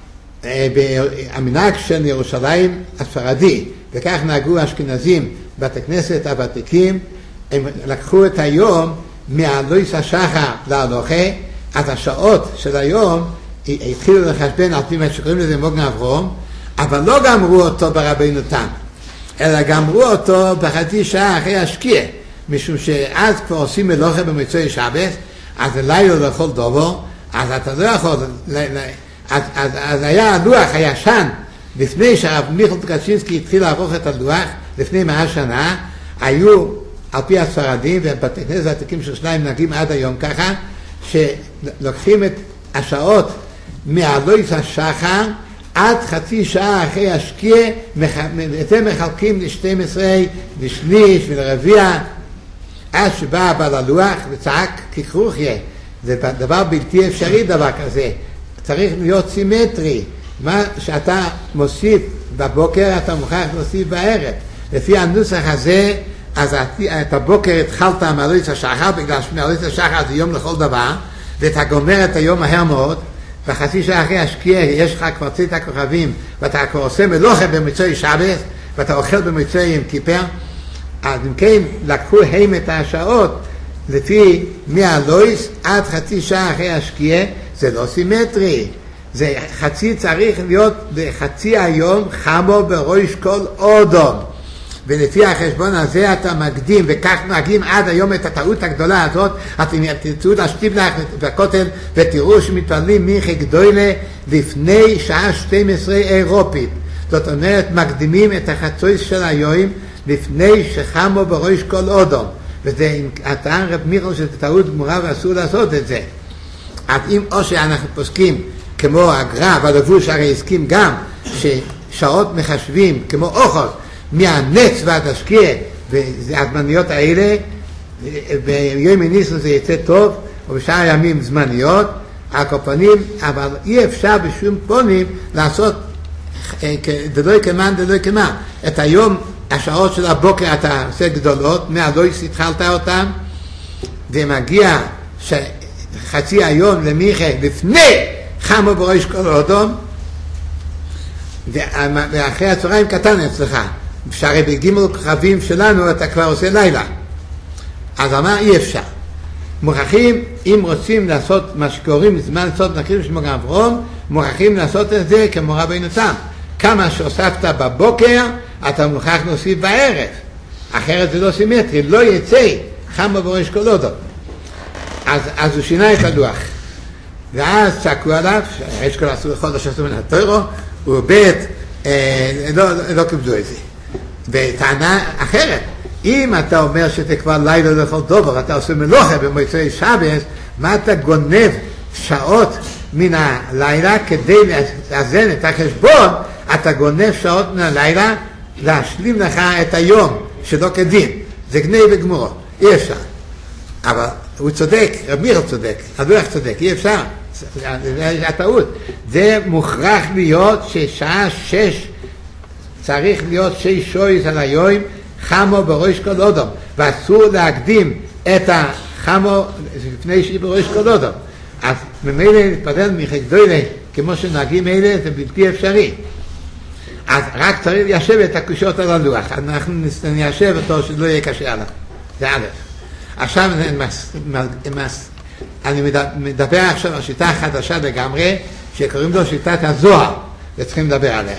המנהג של ירושלים הספרדי, וכך נהגו האשכנזים בתי כנסת הוותיקים, הם לקחו את היום מעלויס השחר להלוכה, אז השעות של היום התחילו לחשבן על פי מה שקוראים לזה מוגן אברום, אבל לא גמרו אותו ברבינו תם, אלא גמרו אותו בחצי שעה אחרי השקיע, משום שאז כבר עושים מלוכה במוצאי שבת, אז לילה לאכול דובו, אז אתה לא יכול, אז, אז, אז היה הלוח הישן, לפני שהרב מיכל טקשינסקי התחיל לערוך את הלוח, לפני מאה שנה, היו על פי הספרדים ובתי כנסת ותיקים של שניים נהגים עד היום ככה, שלוקחים את השעות מעלויס השחר עד חצי שעה אחרי השקיע, אתם מחלקים ל-שתים עשרה, לשליש ולרביע, אז שבא הבעל הלוח וצעק ככרוכיה. זה דבר בלתי אפשרי דבר כזה, צריך להיות סימטרי. מה שאתה מוסיף בבוקר אתה מוכרח להוסיף בערב. לפי הנוסח הזה, אז את הבוקר התחלת מעלויס השחר, בגלל שמעלויס השחר זה יום לכל דבר, ואתה גומר את היום מהר מאוד, וחצי שעה אחרי השקיע יש לך כבר צאת הכוכבים, ואתה כבר עושה מלוכה במוצאי שבת, ואתה אוכל במוצאי עם כיפר. אז אם כן, לקחו הם את השעות לפי מעלויס עד חצי שעה אחרי השקיע, זה לא סימטרי. זה חצי צריך להיות בחצי היום חמו בראש כל אודום. ולפי החשבון הזה אתה מקדים, וכך נהגים עד היום את הטעות הגדולה הזאת. אתם תרצו להשתיב לך בכותל ותראו שמתפללים מיכי גדולה לפני שעה שתים עשרה אירופית. זאת אומרת, מקדימים את החצויס של היום לפני שחמו בראש כל אודום. וזה, הטען רב מיכל שזה טעות גמורה ואסור לעשות את זה. אז אם או שאנחנו פוסקים כמו הגר"א, והלבוש הרי הסכים גם ששעות מחשבים כמו אוכל מהנץ ועד השקיע, והזמניות האלה ביום מניסן זה יצא טוב, ובשאר הימים זמניות, הקופנים, אבל אי אפשר בשום פונים לעשות דלוי כמן דלוי כמן. את היום, השעות של הבוקר אתה עושה גדולות, מהלויס התחלת אותם, ומגיע חצי היום למיכה לפני חמו בראש כל אודום, ואחרי הצהריים קטן אצלך, שהרי בגימל כוכבים שלנו אתה כבר עושה לילה. אז אמר אי אפשר. מוכרחים, אם רוצים לעשות מה שקוראים זמן סוד נקריב שמור אברום, מוכרחים לעשות את זה כמו רבינו תם. כמה שהוספת בבוקר, אתה מוכרח להוסיף בערב. אחרת זה לא סימטרי, לא יצא חמו בראש כל אודום. אז, אז הוא שינה את הלוח. ואז צעקו עליו, יש כל עשו חודש עשו מן התוירו, הוא בית, אה, לא, לא כבדו את זה. וטענה אחרת, אם אתה אומר שאתה כבר לילה לכל דובר, אתה עושה מלוכה במוצאי שבס, מה אתה גונב שעות מן הלילה כדי לאזן את החשבון, אתה גונב שעות מן הלילה להשלים לך את היום שלא כדין. זה גני וגמורו, אי אפשר. אבל הוא צודק, רב מיכל צודק, הדוח צודק, אי אפשר. זה הטעות. זה מוכרח להיות ששעה שש צריך להיות שש שויס על היום חמו בראש כל אודום, ואסור להקדים את החמו לפני שהיא בראש כל אודום. אז ממילא להתפלל מחגדוילה כמו שנהגים אלה זה בלתי אפשרי. אז רק צריך ליישב את הקושיות על הלוח, אנחנו ניישב אותו שלא יהיה קשה עליו. זה א'. עכשיו אני מדבר עכשיו על שיטה חדשה לגמרי שקוראים לו שיטת הזוהר וצריכים לדבר עליה.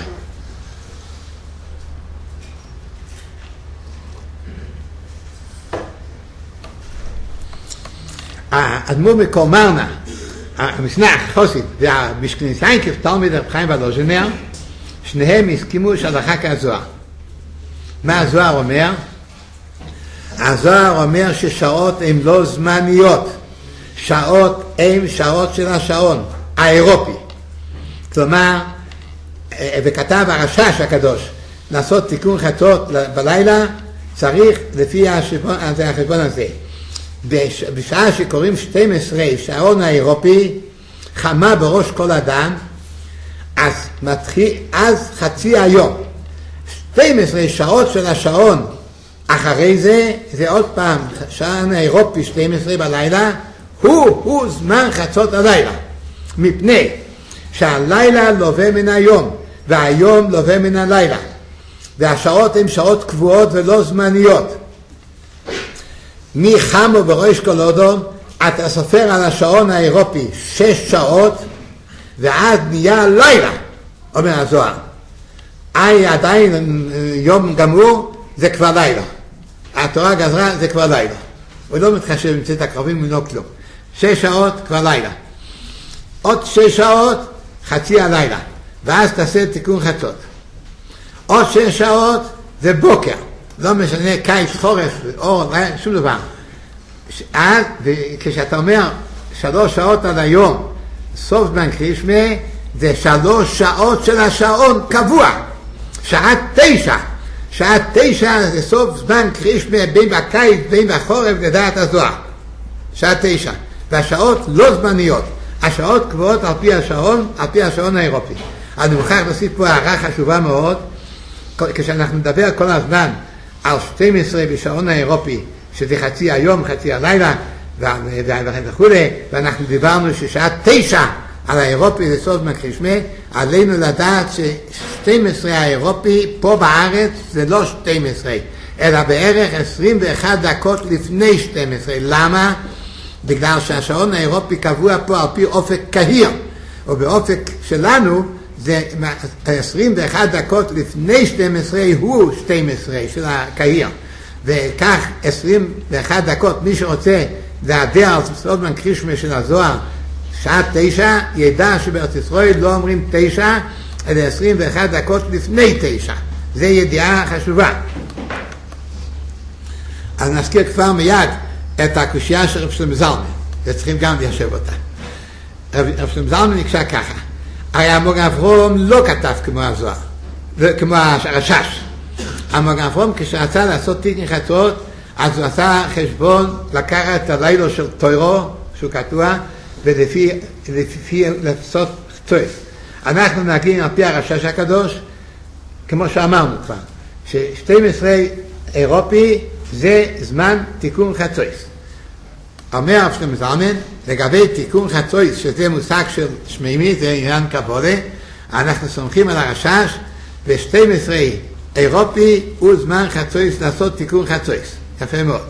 האדמו"ר מקומרנה, המשנח חוסיד והמשכניסיינקף תלמיד רב חיים ולוז'נר, שניהם הסכימו שהלכה כזוהר. מה הזוהר אומר? הזוהר אומר ששעות הן לא זמניות, שעות הן שעות של השעון האירופי. כלומר, וכתב הרשש הקדוש, לעשות תיקון חצות בלילה צריך לפי החשבון הזה. בשעה שקוראים שתים עשרה שעון האירופי חמה בראש כל אדם, אז מתחיל אז חצי היום. שתים עשרה שעות של השעון אחרי זה, זה עוד פעם שעון האירופי שתים עשרה בלילה, הוא, הוא זמן חצות הלילה, מפני שהלילה לווה מן היום והיום לווה מן הלילה, והשעות הן שעות קבועות ולא זמניות. מי חמו בראש כל אודום, אתה סופר על השעון האירופי שש שעות, ואז נהיה לילה, אומר הזוהר. איי, עדיין יום גמור, זה כבר לילה. התורה גזרה, זה כבר לילה. הוא לא מתחשב עם צאת הקרבים מנו כלום. שש שעות, כבר לילה. עוד שש שעות, חצי הלילה. ואז תעשה תיקון חצות. עוד שש שעות, זה בוקר. לא משנה קיץ, חורף, אור, שום דבר. אז, כשאתה אומר שלוש שעות עד היום, סוף זמן קרישמה, זה שלוש שעות של השעון קבוע. שעה תשע. שעה תשע זה סוף זמן קרישמה בין בקיץ, בין בחורף, לדעת הזוהר. שעה תשע. והשעות לא זמניות. השעות קבועות על פי השעון, על פי השעון האירופי. אני מוכרח להוסיף פה הערה חשובה מאוד, כשאנחנו נדבר כל הזמן על שתים עשרה בשעון האירופי, שזה חצי היום, חצי הלילה, וכו', ואנחנו דיברנו ששעה תשע על האירופי זה סוף מקרישמה, עלינו לדעת ש-שתים עשרה האירופי פה בארץ זה לא שתים עשרה, אלא בערך עשרים ואחת דקות לפני שתים עשרה. למה? בגלל שהשעון האירופי קבוע פה על פי אופק קהיר, ובאופק שלנו זה עשרים ואחת דקות לפני שתים עשרה הוא שתים עשרה של הקהיר, וכך עשרים ואחת דקות. מי שרוצה להדע על סוד מן קרישמה של הזוהר שעה תשע, ידע שבארץ ישראל לא אומרים תשע אלא עשרים ואחת דקות לפני תשע. זה ידיעה חשובה. אז נזכיר כבר מיד את הקושייה של רב שלמה זלמן, וצריכים גם ליישב אותה. רב, רב שלמה זלמן נקשה ככה, הרי המוגן אברום לא כתב כמו הזוהר, כמו הרשש. המוגן אברום כשרצה לעשות תיקון חצות, אז הוא עשה חשבון לקחת את הלילה של תוירו, שהוא קטוע, ולפי לפי לעשות תויס. אנחנו נגיד על פי הרשש הקדוש, כמו שאמרנו כבר, ש-שתים עשרה אירופי זה זמן תיקון חצויס. אומר רב שלמה זלמן, לגבי תיקון חצויס, שזה מושג של שמימי, זה עניין קבולה, אנחנו סומכים על הרשש, ו-שתים עשרה אירופי הוא זמן חצויס לעשות תיקון חצויס. יפה מאוד.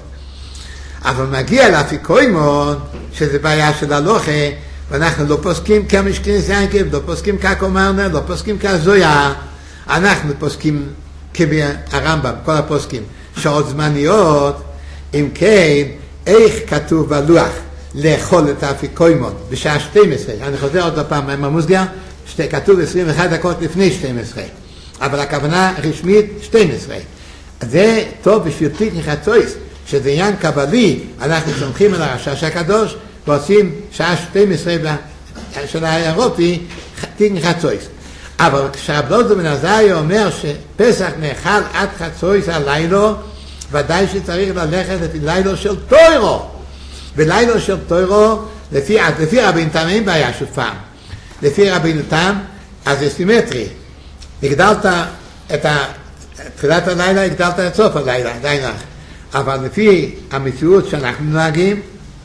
אבל מגיע לאפיקוימון, שזה בעיה של הלוכה, ואנחנו לא פוסקים כמשכנס ינקב, לא פוסקים כקומרנה, לא פוסקים כזויה, אנחנו פוסקים כברמב"ם, כל הפוסקים, שעות זמניות. אם כן, איך כתוב בלוח לאכול את האפיקוימון בשעה שתים עשרה? אני חוזר עוד פעם עם המוסגר, כתוב עשרים ואחת דקות לפני שתים עשרה, אבל הכוונה רשמית שתים עשרה. זה טוב בשביל תיקון חצויס, שזה עניין קבלי, אנחנו סומכים על הרשש הקדוש, ועושים שעה שתים עשרה של האירופי תיקון חצויס. אבל כשרב אלעזר בן עזריה אומר שפסח נאכל עד חצויס הלילה, ודאי שצריך ללכת לפי לילה של תוירו. ולילה של תוירו, לפי, לפי רבינו תם אין בעיה שוב פעם. לפי רבינו תם, אז זה סימטרי. הגדלת את ה... תחילת הלילה, הגדלת את סוף הלילה, די נח. אבל לפי המציאות שאנחנו נוהגים,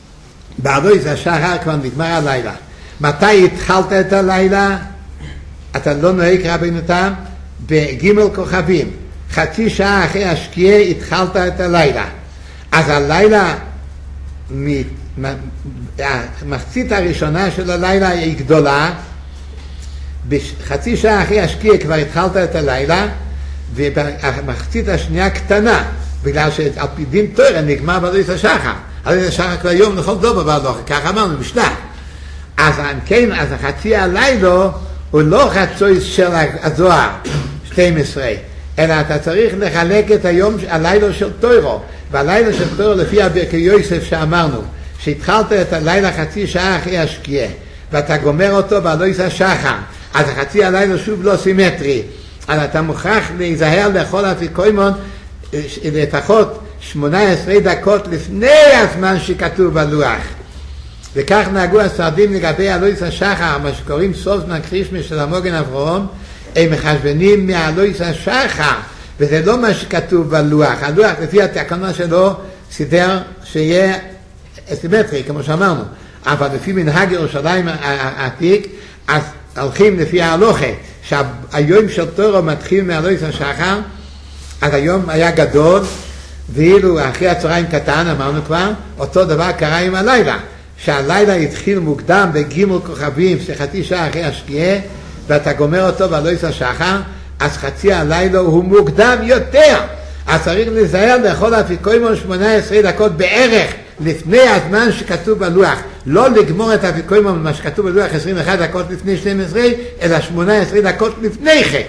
בעדו זה השחר כבר נגמר הלילה. מתי התחלת את הלילה? אתה לא נוהג רבינו תם? בגימל כוכבים. חצי שעה אחרי השקיעה התחלת את הלילה. אז הלילה, המחצית הראשונה של הלילה היא גדולה, בחצי שעה אחרי השקיעה כבר התחלת את הלילה, והמחצית השנייה קטנה, בגלל שעל פי דין תורה נגמר בלילה השחר. הלילה השחר כבר יום לכל דובר בהלוכה, כך אמרנו משנה. אז כן, אז החצי הלילה הוא לא חצוי של הזוהר, שתים עשרה, אלא אתה צריך לחלק את היום, הלילה של תוירו, והלילה של תוירו לפי הברכי יוסף שאמרנו, שהתחלת את הלילה חצי שעה אחרי השקיעה, ואתה גומר אותו בלילה השחר, אז החצי הלילה שוב לא סימטרי, אז אתה מוכרח להיזהר לאכול אפיקוימון לפחות שמונה עשרה דקות לפני הזמן שכתוב בלוח. וכך נהגו הספרדים לגבי הלויס השחר, מה שקוראים סוף זמן קרישמה של המוגן אברהם, הם מחשבנים מהלויס השחר, וזה לא מה שכתוב בלוח. הלוח לפי התקנה שלו סידר שיהיה סימטרי, כמו שאמרנו, אבל לפי מנהג ירושלים העתיק, אז הולכים לפי ההלוכה, שהיום של תורה מתחיל מהלויס השחר, אז היום היה גדול, ואילו אחרי הצהריים קטן, אמרנו כבר, אותו דבר קרה עם הלילה. שהלילה התחיל מוקדם בגימל כוכבים, שחצי שעה אחרי השקיעה, ואתה גומר אותו בלויס השחר, אז חצי הלילה הוא מוקדם יותר. אז צריך להיזהר לאכול אפיקוימון שמונה עשרה דקות בערך לפני הזמן שכתוב בלוח. לא לגמור את אפיקוימון מה שכתוב בלוח עשרים ואחת דקות לפני שתים עשרה, אלא שמונה עשרה דקות לפני כן.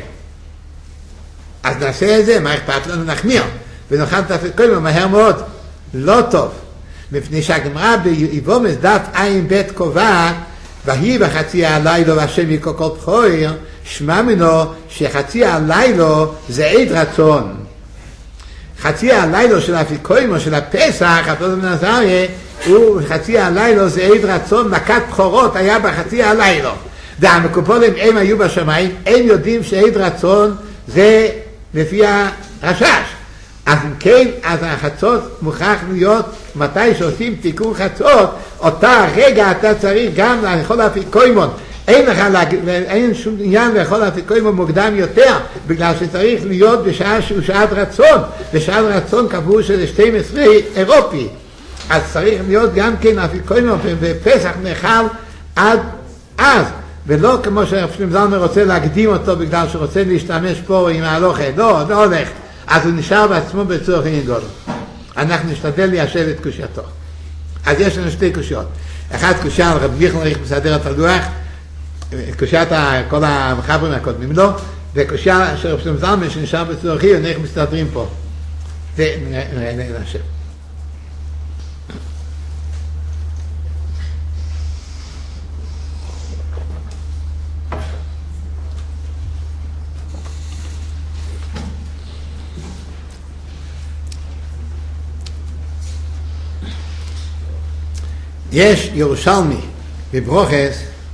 אז נעשה את זה, מה אכפת לנו? נחמיר, ונאכל את אפיקוימון מהר מאוד. לא טוב. מפני שהגמרא ביבומס דף עין בית קובעת, והיא בחצי הלילה והשם יקרא כל בכור, שמע ממנו שחצי הלילה זה עד רצון. חצי הלילה של האפיקוימון של הפסח, רבי בן עזריה, הוא חצי הלילה זה עד רצון, מכת בכורות היה בחצי הלילה. והמקופולים הם היו בשמיים, הם יודעים שעד רצון זה לפי הרשש. אז אם כן, אז החצות מוכרח להיות, מתי שעושים תיקון חצות, אותה רגע אתה צריך גם לאכול אפיקוימון. אין לך, אין שום עניין לאכול אפיקוימון מוקדם יותר, בגלל שצריך להיות בשעה שהוא שעת רצון. בשעת רצון קבעו שזה שתים עשרה אירופי. אז צריך להיות גם כן אפיקוימון בפסח נאכל עד אז. ולא כמו שרב שלמה זלמן רוצה להקדים אותו בגלל שרוצה להשתמש פה עם ההלוכה. לא, לא הולך. אז הוא נשאר בעצמו בצורך עניין גדול. אנחנו נשתדל ליישב את קושייתו. אז יש לנו שתי קושיות. אחת קושיה על רב מיכאל איך מסדר את הלוח, קושיית כל המחברים הקודמים לו, וקושיה של רב שלמה זלמן שנשאר בצורך עניין איך מסתדרים פה. זה נשאר. יש ירושלמי בברוכס,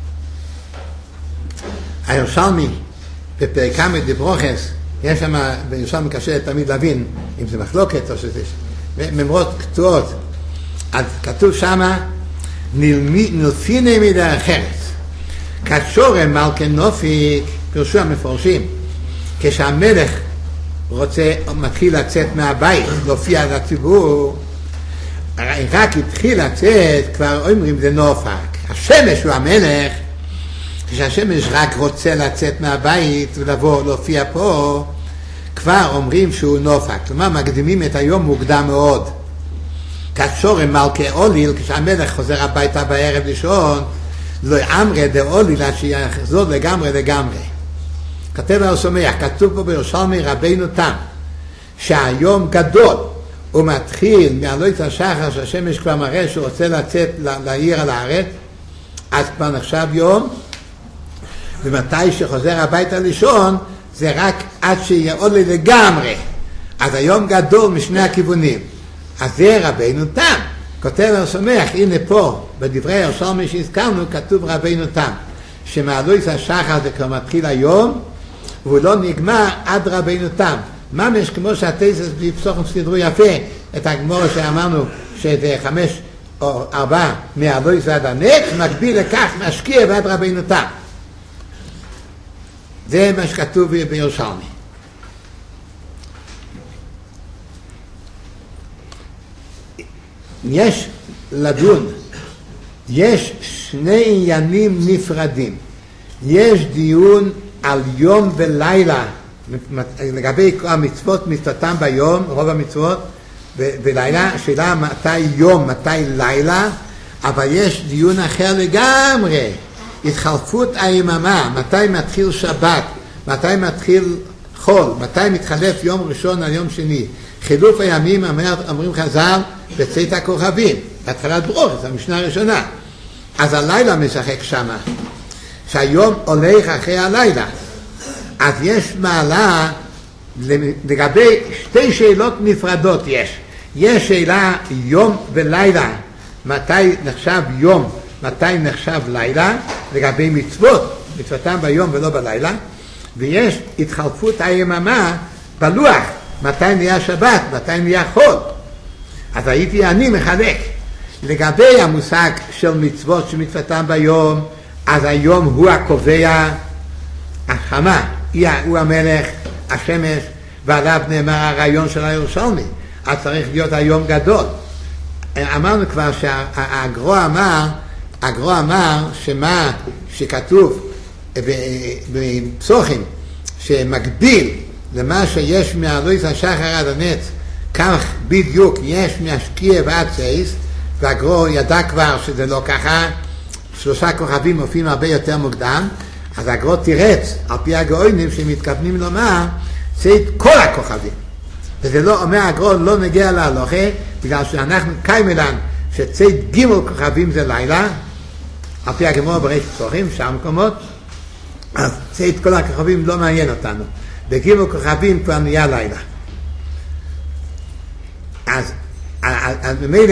הירושלמי בפרק כ"ה בברוכס, יש שם בירושלמי קשה תמיד להבין אם זה מחלוקת או שזה ממרות קטועות, אז כתוב שמה נלפיני מדרך ארץ כשורם מלכי נופיק, פירשו המפורשים, כשהמלך רוצה, מתחיל לצאת מהבית, להופיע לציבור, רק התחיל לצאת, כבר אומרים זה נופק. השמש הוא המלך, כשהשמש רק רוצה לצאת מהבית ולבוא להופיע פה, כבר אומרים שהוא נופק. כלומר, מקדימים את היום מוקדם מאוד. כשורם מלכי אוליל, כשהמלך חוזר הביתה בערב לישון, לא אמרי דאוליל, עד שיחזור לגמרי לגמרי. כתב על שומח, כתוב פה בירושלמי רבינו תם, שהיום גדול, הוא מתחיל מעלות השחר שהשמש כבר מראה שהוא רוצה לצאת לעיר על הארץ, אז כבר נחשב יום, ומתי שחוזר הביתה לישון, זה רק עד שיהיה עולה לגמרי. אז היום גדול משני הכיוונים. אז זה רבינו תם. כותב על שומח, הנה פה, בדברי ירושלמי שהזכרנו, כתוב רבינו תם, שמעלות השחר זה כבר מתחיל היום, והוא לא נגמר עד רבינו תם. ממש כמו שהתייסס בפסוחים סדרו יפה את הגמור שאמרנו שזה חמש או ארבע מהלויס ועד הנץ, מקביל לכך משקיע ועד רבינו תם. זה מה שכתוב בירושלמי. יש לדון, יש שני עניינים נפרדים. יש דיון על יום ולילה, לגבי המצוות מצוותם ביום, רוב המצוות בלילה, שאלה מתי יום, מתי לילה, אבל יש דיון אחר לגמרי, התחלפות היממה, מתי מתחיל שבת, מתי מתחיל חול, מתי מתחלף יום ראשון על יום שני. חילוף הימים, אומרים חז"ל, בצאת הכוכבים, בהתחלת ברוכס, המשנה הראשונה. אז הלילה משחק שמה, שהיום הולך אחרי הלילה. אז יש מעלה לגבי שתי שאלות נפרדות. יש יש שאלה יום ולילה, מתי נחשב יום, מתי נחשב לילה, לגבי מצוות, מצוותם ביום ולא בלילה. ויש התחלפות היממה בלוח, מתי נהיה שבת, מתי נהיה חול. אז הייתי אני מחלק לגבי המושג של מצוות שמצוותם ביום, אז היום הוא הקובע, החמה הוא המלך, השמש, ועליו נאמר הרעיון של הירושלמי, אז צריך להיות היום גדול. אמרנו כבר שהגרו אמר, הגרו אמר שמה שכתוב בפסוחים, שמקביל למה שיש מעלות השחר עד הנץ, כך בדיוק יש מהשקיע ועד צייס, והגרו ידע כבר שזה לא ככה, שלושה כוכבים מופיעים הרבה יותר מוקדם, אז הגרו תירץ על פי הגאונים שמתכוונים לומר צאת כל הכוכבים, וזה לא אומר הגרו לא נגיע להלוכה, בגלל שאנחנו קיימלן שצאת ג' כוכבים זה לילה, על פי הגמור בריש פסוחים, שאר מקומות, אז צאת כל הכוכבים לא מעניין אותנו, בג' כוכבים כבר נהיה לילה. אז, אז במילא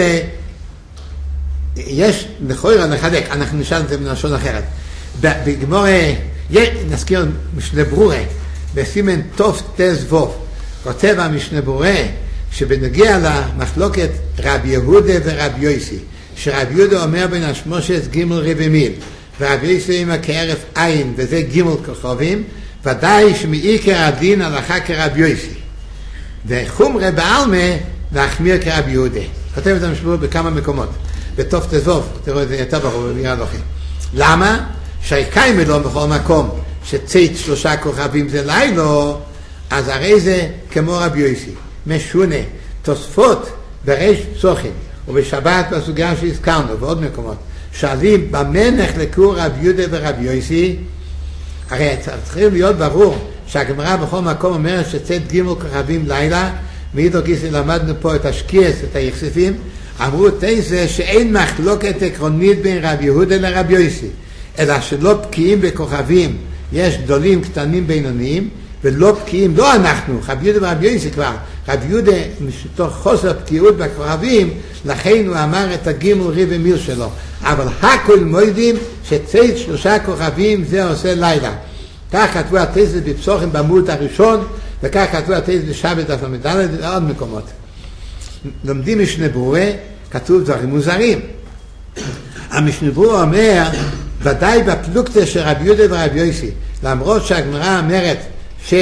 יש לכאורה נחלק, אנחנו נשאל את זה בלשון אחרת. בגמור, נזכיר משנה ברורה, בסימן תוף תז וו, כותב המשנה ברורה, שבנגיע למחלוקת רבי יהודה ורבי יוסי, שרבי יהודה אומר בין השמושת ג' רבע מיל, ורבי יוסי אומר כערף עין, וזה ג' כוכבים, ודאי שמעיקר הדין הלכה כרבי יוסי. וחומרה בעלמה להחמיר כרבי יהודה. כותב את המשנה בכמה מקומות. בתוף תזוב, תראו את זה יותר ברור, נראה לכם. למה? שהקיים אלו בכל מקום, שצאת שלושה כוכבים זה לילה, אז הרי זה כמו רבי יוסי. משונה, תוספות בריש פסוחים, ובשבת בסוגיה שהזכרנו, ועוד מקומות, שואלים במה נחלקו רבי יהודה ורבי יוסי, הרי צריכים להיות ברור שהגמרא בכל מקום אומרת שצאת ג' כוכבים לילה, מאידו גיסא למדנו פה את השקיעס, את היחספים, אמרו תזה שאין מחלוקת עקרונית בין רבי יהודה לרבי יוסי, אלא שלא בקיאים בכוכבים, יש גדולים, קטנים, בינוניים, ולא בקיאים, לא אנחנו, רבי יהודה ורבי יוסי כבר, רבי יהודה, מתוך חוסר בקיאות בכוכבים, לכן הוא אמר את הגימל ריב ומיל שלו. אבל הכל מוידים שצאת שלושה כוכבים זה עושה לילה. כך כתבו התזת בפסוחים בעמוד הראשון, וכך כתבו התזת בשבת דף למדלת ועוד מקומות. לומדים משנה ברורה, כתוב דברים מוזרים. המשנה ברורה אומר, ודאי בפלוגתא של רבי יהודה ורבי יוסי, למרות שהגמרא אומרת ש...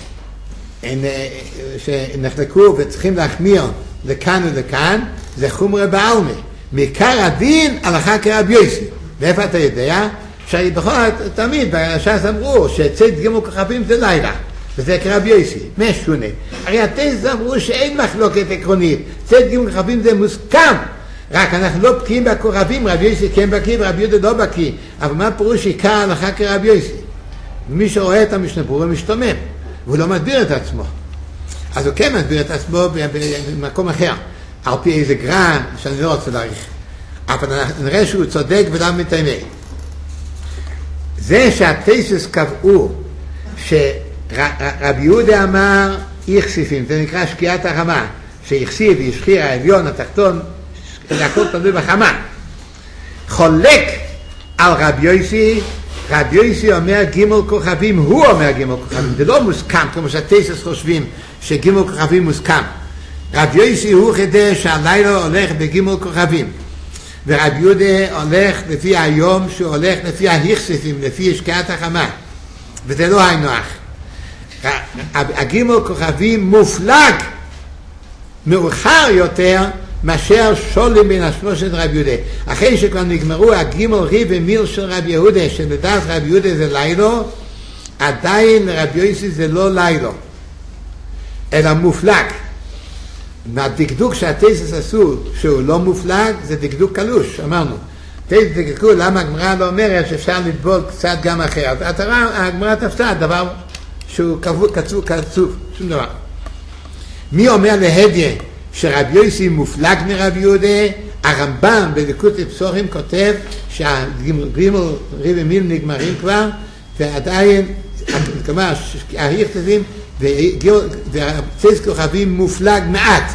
שנחלקו וצריכים להחמיר לכאן ולכאן, זה חומרה בעלמא. מעיקר הדין הלכה כרבי יוסי. ואיפה אתה יודע? שבכל תמיד בש"ס אמרו שצאת גימל כוכבים זה לילה, וזה כרבי יוסי. מה שונה? הרי התזת אמרו שאין מחלוקת עקרונית, צאת גימל כוכבים זה מוסכם, רק אנחנו לא בקיאים בכוכבים, רבי יוסי כן בקיא ורבי יהודה לא בקיא. אבל מה פירוש עיקר הלכה כרבי יוסי? ומי שרואה את המשנה ברורה משתומם, והוא לא מסביר את עצמו. אז הוא כן מסביר את עצמו במקום אחר, על פי איזה גרע שאני לא רוצה להעריך. אבל נראה שהוא צודק ולא מתאמה. זה שהתסס קבעו שרבי יהודה אמר איכסיפים, זה נקרא שקיעת החמה, שהכסיב והשחיר העליון, התחתון, זה הכל תלוי בחמה. חולק על רבי יוסי, רבי יוסי אומר גימל כוכבים, הוא אומר גימל כוכבים, זה לא מוסכם כמו שהתסס חושבים שגימל כוכבים מוסכם. רבי יוסי הוא חידש שהלילה הולך בגימל כוכבים, ורבי יהודה הולך לפי היום שהוא הולך לפי ההכסיפים, לפי שקיעת החמה, וזה לא היינו הך. הגימל כוכבים מופלג מאוחר יותר מאשר שולים בין השלושת רבי יהודה. אחרי שכבר נגמרו הגימל ריב ומיל של רבי יהודה, שלדעת רבי יהודה זה לילו, עדיין רבי יוסי זה לא לילו, אלא מופלג. מהדקדוק שהתסס עשו שהוא לא מופלג, זה דקדוק קלוש, אמרנו. תסס דקדקו, למה הגמרא לא אומרת שאפשר לטבול קצת גם אחר. הגמרא תפסה דבר שהוא קצוב, קצוב, שום דבר. מי אומר להדיה שרבי יוסי מופלג מרבי יהודה? הרמב"ם בליקוטי פסוחים כותב שהגימל ריב ומיל נגמרים כבר, ועדיין, כלומר, ההכתבים וצאת כוכבים מופלג מעט.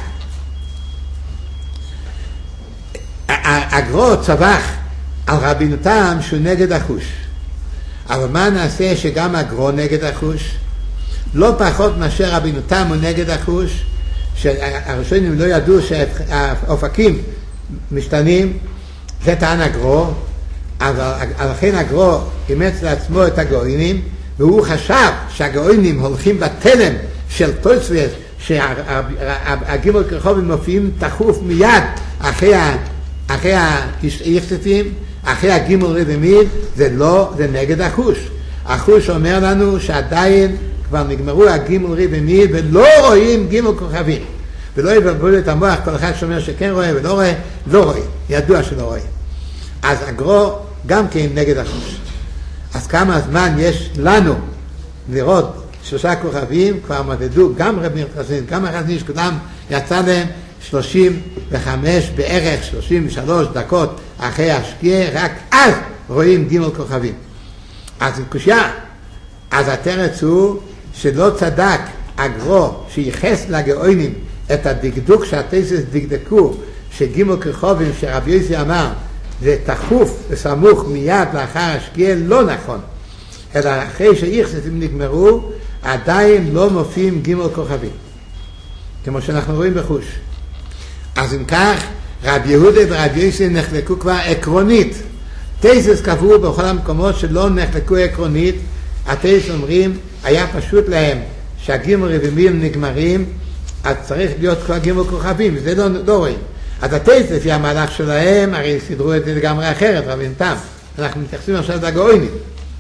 הגרו צבח על רבינותם שהוא נגד החוש, אבל מה נעשה שגם הגרו נגד החוש? לא פחות מאשר רבינותם הוא נגד החוש, שהראשונים לא ידעו שהאופקים משתנים, זה טען הגרו, אבל לכן הגרו אימץ לעצמו את הגוינים, והוא חשב שהגאונים הולכים בתלם של תוספות, שהגימל כוכבים מופיעים תחוף מיד אחרי אחרי היחספים, אחרי הגימל ריב ומיל. זה לא, זה נגד החוש. החוש אומר לנו שעדיין כבר נגמרו הגימל ריב ומיל ולא רואים גימל כוכבים, ולא יבלבלו את המוח, כל אחד שאומר שכן רואה ולא רואה, לא רואה, ידוע שלא רואה. אז הגרו גם כן נגד החוש. אז כמה זמן יש לנו לראות שלושה כוכבים? כבר מדדו גם רבי חסיד, גם החסיד שכולם יצא להם שלושים וחמש בערך, שלושים ושלוש דקות אחרי השקיעה, רק אז רואים גימל כוכבים. אז קושיה, אז התרץ הוא שלא צדק הגרו שייחס לגאונים את הדקדוק שהתסס דקדקו שגימל כוכבים שרבי יוסי אמר זה תחוף וסמוך מיד לאחר השקיעה, לא נכון. אלא אחרי שהיחסים נגמרו, עדיין לא מופיעים גימל כוכבים, כמו שאנחנו רואים בחוש. אז אם כך, רבי יהודה ורבי יוסי נחלקו כבר עקרונית. תסס קבעו בכל המקומות שלא נחלקו עקרונית. התסס אומרים, היה פשוט להם שהגימל ריב ומיל נגמרים, אז צריך להיות כבר גימל כוכבים, וזה לא, לא רואים. אז התסס לפי המהלך שלהם, הרי סידרו את זה לגמרי אחרת, רבינתם. אנחנו מתייחסים עכשיו לגאונים.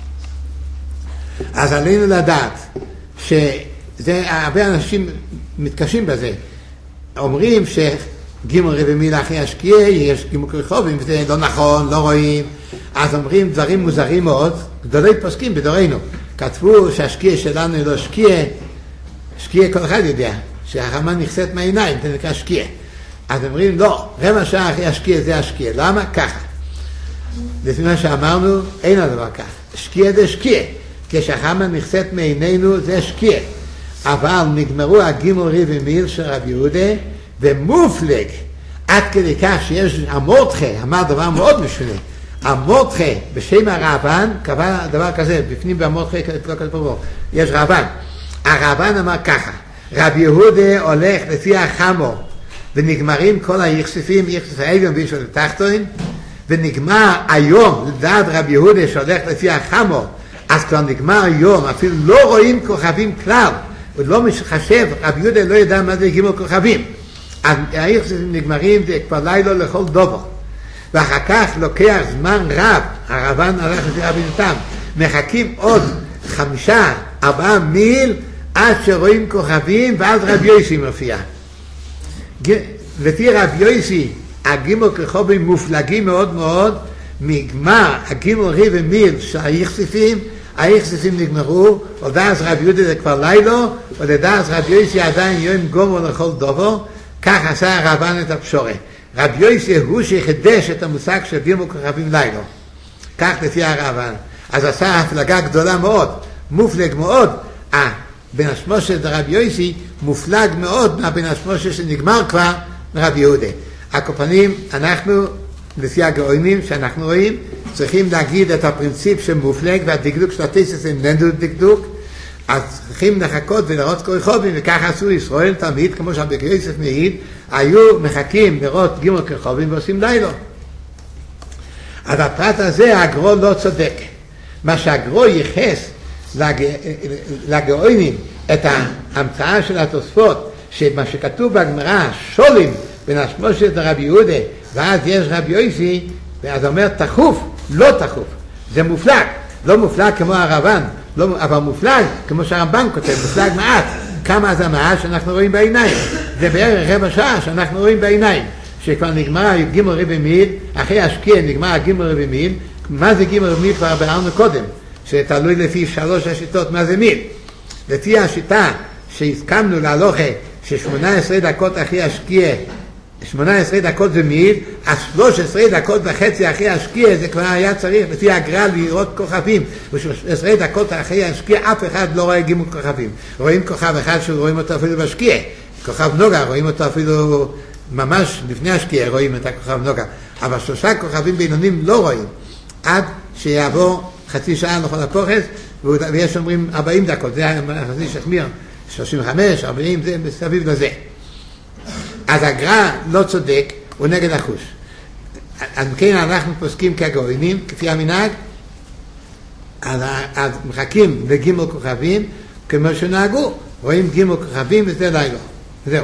אז עלינו לדעת שזה, הרבה אנשים מתקשים בזה. אומרים שגימל ריב ומיל אחרי השקיעה, יש גימל כוכבים, וזה לא נכון, לא רואים. אז אומרים דברים מוזרים מאוד, גדולי פוסקים בדורנו. כתבו שהשקיעה שלנו היא לא שקיעה, שקיעה כל אחד יודע, שהחמה נכסית מהעיניים, זה נקרא שקיעה. אז אומרים, לא, רבע שעה אחרי השקיעה זה השקיעה. למה? ככה. לפי מה שאמרנו, אין הדבר ככה. שקיעה זה שקיעה. כשהחמה נכסית מעינינו זה שקיעה. אבל נגמרו הגימל ריב ומיל של רב יהודה, ומופלג, עד כדי כך שיש המורדכה, אמר דבר מאוד משונה, המורדכה בשם הרעבן, קבע דבר כזה, בפנים במורדכה, יש רעבן, הרעבן אמר ככה, רב יהודה הולך לפי החמור, ונגמרים כל היחספים, יחסף העליון וישו לתחתון, ונגמר היום, לדעת רב יהודה שהולך לפי החמור, אז כבר נגמר יום, אפילו לא רואים כוכבים כלל, הוא לא חשב, רב יהודה לא ידע מה זה גימל כוכבים, אז היחספים נגמרים, זה כבר לילה לכל דובר, ואחר כך לוקח זמן רב, הרבן הלך לפי רבי נתם, מחכים עוד חמישה, ארבעה מיל, עד שרואים כוכבים, ואז רב יוסי מופיע. לפי רב יוסי, הגימל כוכבים מופלגים מאוד מאוד, נגמר הגימל ריב ומיל של היחספים, היחספים נגמרו, ודאז רב יהודה זה כבר לילו, ודאז רב יוסי עדיין יום גומר לכל דובר, כך עשה הרבן את הפשורה. רב יוסי הוא שחידש את המושג של גימל כוכבים לילו. כך לפי הרבן. אז עשה הפלגה גדולה מאוד, מופלג מאוד, אה, בן השמושה דרב יוסי מופלג מאוד מהבן השמושה שנגמר כבר מרב יהודה. הקופנים, אנחנו, לפי הגאונים שאנחנו רואים, צריכים להגיד את הפרינציפ של מופלג, והדקדוק של התסס איננו דקדוק, אז צריכים לחכות ולראות כוכבים, וככה עשו ישראל תמיד, כמו שהרבי יוסף מעיד, היו מחכים לראות גימל כוכבים ועושים לילה. אז הפרט הזה, הגרו לא צודק. מה שהגרו ייחס לג... לגאונים את ההמצאה של התוספות, שמה שכתוב בגמרא, שולים בין השמושה לרב יהודה, ואז יש רב יוסי, ואז אומר תחוף, לא תחוף. זה מופלג, לא מופלג כמו הרבן, לא, אבל מופלג כמו שהרמב"ן כותב, מופלג מעט. כמה זה מעט שאנחנו רואים בעיניים? זה בערך רבע שעה שאנחנו רואים בעיניים. שכבר נגמר גימל ריב ומיל, אחרי השקיע נגמר גימל ריב ומיל, מה זה גימל ריב ומיל כבר ביארנו קודם, שתלוי לפי שלוש השיטות מה זה מיל. לפי השיטה שהסכמנו להלוכה ש-שמונה עשרה דקות אחרי השקיע, שמונה עשרה דקות זה מיל, אז שלוש עשרה דקות וחצי אחרי השקיע זה כבר היה צריך לפי הגר"א לראות כוכבים, ו-שלוש עשרה דקות אחרי השקיע אף אחד לא רואה גימל כוכבים. רואים כוכב אחד שרואים אותו אפילו בשקיע, כוכב נוגה רואים אותו אפילו ממש לפני השקיע רואים את הכוכב נוגה, אבל שלושה כוכבים בינונים לא רואים, עד שיעבור חצי שעה לכל הפוחס, ויש אומרים ארבעים דקות, זה חצי שחמיר, שלושים וחמש, ארבעים, זה מסביב לזה. אז הגר"א לא צודק, הוא נגד החוש. אז כן אנחנו פוסקים כגאונים, כפי המנהג, אז, אז מחכים לגימל כוכבים, כמו שנהגו, רואים גימל כוכבים וזה לילה. זהו.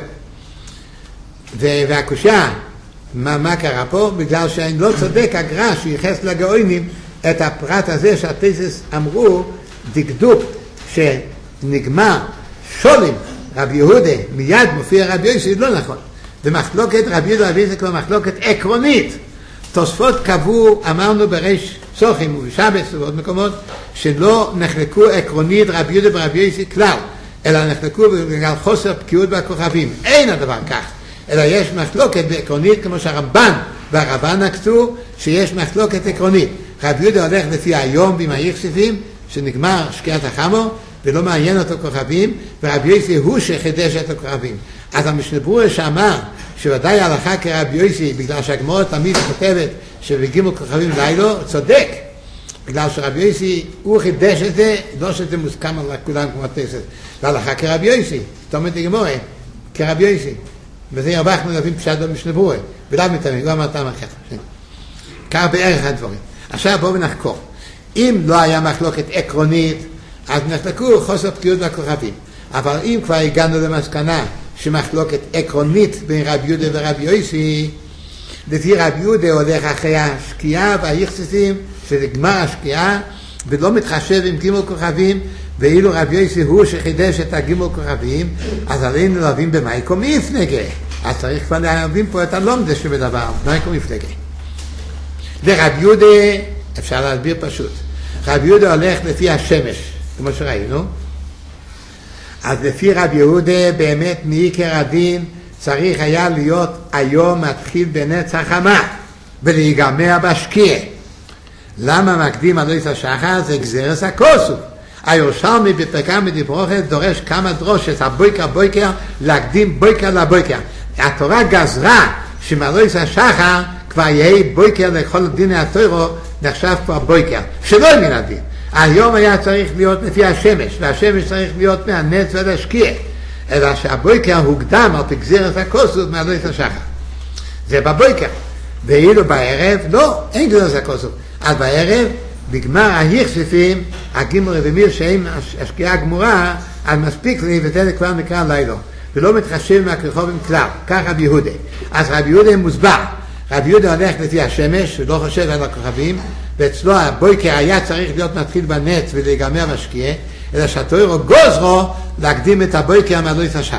והקושיה, מה, מה קרה פה? בגלל שאני לא צודק הגר"א שייחס לגאונים את הפרט הזה שהתסס אמרו, דקדוק שנגמר שולים רב יהודה, מיד מופיע רב יוסי, לא נכון. ומחלוקת רב יהודה רב יוסי כבר מחלוקת עקרונית. תוספות קבעו, אמרנו בריש סוחים ובשבס ובעוד מקומות, שלא נחלקו עקרונית רב יהודה ורב יוסי כלל, אלא נחלקו בגלל חוסר בקיאות בכוכבים. אין הדבר כך. אלא יש מחלוקת עקרונית, כמו שהרמב"ן והרבן נקטו, שיש מחלוקת עקרונית. רב יהודה הולך לפי היום עם היחספים, שנגמר שקיעת החמור, ולא מעניין אותו כוכבים, ורב יוסי הוא שחידש את הכוכבים. אז המשנה ברורה שאמר, שוודאי הלכה כרב יוסי, בגלל שהגמרא תמיד כותבת שבגימל כוכבים לילו, צודק. בגלל שרב יוסי הוא חידש את זה, לא שזה מוסכם על כולם כמו התסס. והלכה כרב יוסי, זאת אומרת לגמרא, כרב יוסי. וזה הרווחנו להבין פשט במשנה ברורה. ולאו מתאמן, הוא אמר טעם אחר. כך בערך הדברים. עכשיו בואו ונחקור. אם לא היה מחלוקת עקרונית, אז נחלקו חוסר בקיאות בכוכבים. אבל אם כבר הגענו למסקנה שמחלוקת עקרונית בין רב יהודה ורב יוסי, לפי רב יהודה הולך אחרי השקיעה והיחססים, שזה גמר השקיעה, ולא מתחשב עם גימל כוכבים, ואילו רב יוסי הוא שחידש את הגימל כוכבים, אז עלינו להבין במייקו מפלגה. אז צריך כבר להבין פה את הלומדה שבדבר, מייקו מפלגה. לרב יהודה אפשר להסביר פשוט. רב יהודה הולך לפי השמש, כמו שראינו. אז לפי רב יהודה באמת מעיקר הדין צריך היה להיות היום מתחיל בנץ החמה ולהיגמר בשקיע. למה מקדים עלוית השחר? זה גזירס הכוסוף. הירושלמי בפרקה מדברוכת דורש כמה דרושת, הבויקר בויקר, להקדים בויקר לבויקר. התורה גזרה שמלויס השחר כבר יהיה בויקר לכל דיני התוירו, נחשב כבר בויקר, שלא מן הדין. היום היה צריך להיות לפי השמש, והשמש צריך להיות מהנץ ולהשקיע, אלא שהבויקר הוקדם על פי גזירת הכוסות מהלויס השחר. זה בבויקר. ואילו בערב, לא, אין גזירת הכוסות. אז בערב, בגמר ההיכספים, הגימור ומיר שהם השקיעה הגמורה, אז מספיק לי וזה כבר נקרא לילה. ולא מתחשב מהכרחובים כלל, כך רבי יהודה. אז רבי יהודה מוסבר. רבי יהודה הולך לפי השמש, ולא חושב על הכוכבים, ואצלו הבויקר היה צריך להיות מתחיל בנץ ולהיגמר משקיע, אלא שהתוירו גוזרו להקדים את הבויקר מהלויס השחר.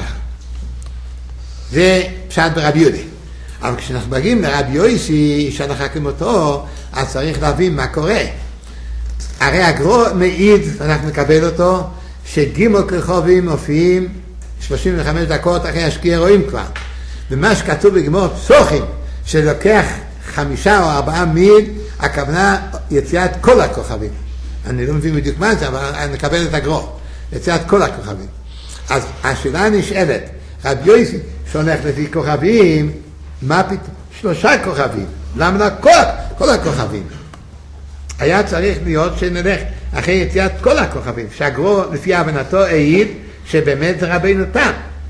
זה פשט ברבי יהודה. אבל כשאנחנו מגיעים לרבי יוסי, שאנחנו כמותו, אז צריך להבין מה קורה. הרי הגרו מעיד, אנחנו נקבל אותו, שגימל כרחובים מופיעים שלושים וחמש דקות אחרי השקיע רואים כבר. ומה שכתוב בגמור פסוחים, שלוקח חמישה או ארבעה מיל, הכוונה יציאת כל הכוכבים. אני לא מבין בדיוק מה זה, אבל אני מקבל את הגרו. יציאת כל הכוכבים. אז השאלה נשאלת, רבי יוסי שהולך לפי כוכבים, מה פתאום? שלושה כוכבים. למה לא כל, כל הכוכבים? היה צריך להיות שנלך אחרי יציאת כל הכוכבים. שהגרו לפי הבנתו העיד שבאמת זה רבינו תם.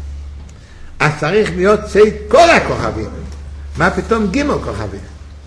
אז צריך להיות צי כל הכוכבים. מה פתאום גימל כוכבים?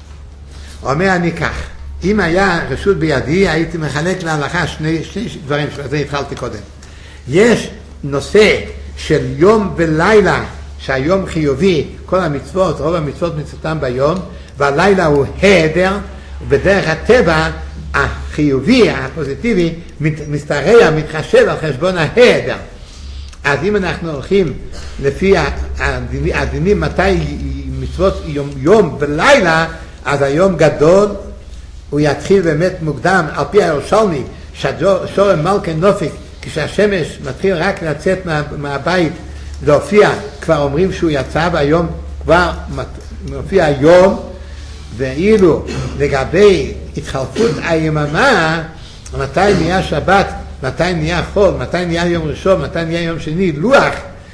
אומר אני כך, אם היה רשות בידי, הייתי מחלק להלכה שני, שני דברים, שזה התחלתי קודם. יש נושא של יום ולילה, שהיום חיובי, כל המצוות, רוב המצוות מצותם ביום, והלילה הוא היעדר, ובדרך הטבע, החיובי, הפוזיטיבי, מסתרע, מתחשב על חשבון ההיעדר. אז אם אנחנו הולכים לפי הדינים, הדינים מתי מצוות יום, יום ולילה, אז היום גדול, הוא יתחיל באמת מוקדם, על פי הירושלמי, שורם מלכה נופיק, כשהשמש מתחיל רק לצאת מה, מהבית, להופיע, כבר אומרים שהוא יצא, והיום כבר מופיע היום, ואילו לגבי התחלפות היממה, מתי נהיה שבת, מתי נהיה חול, מתי נהיה יום ראשון, מתי נהיה יום שני, לוח,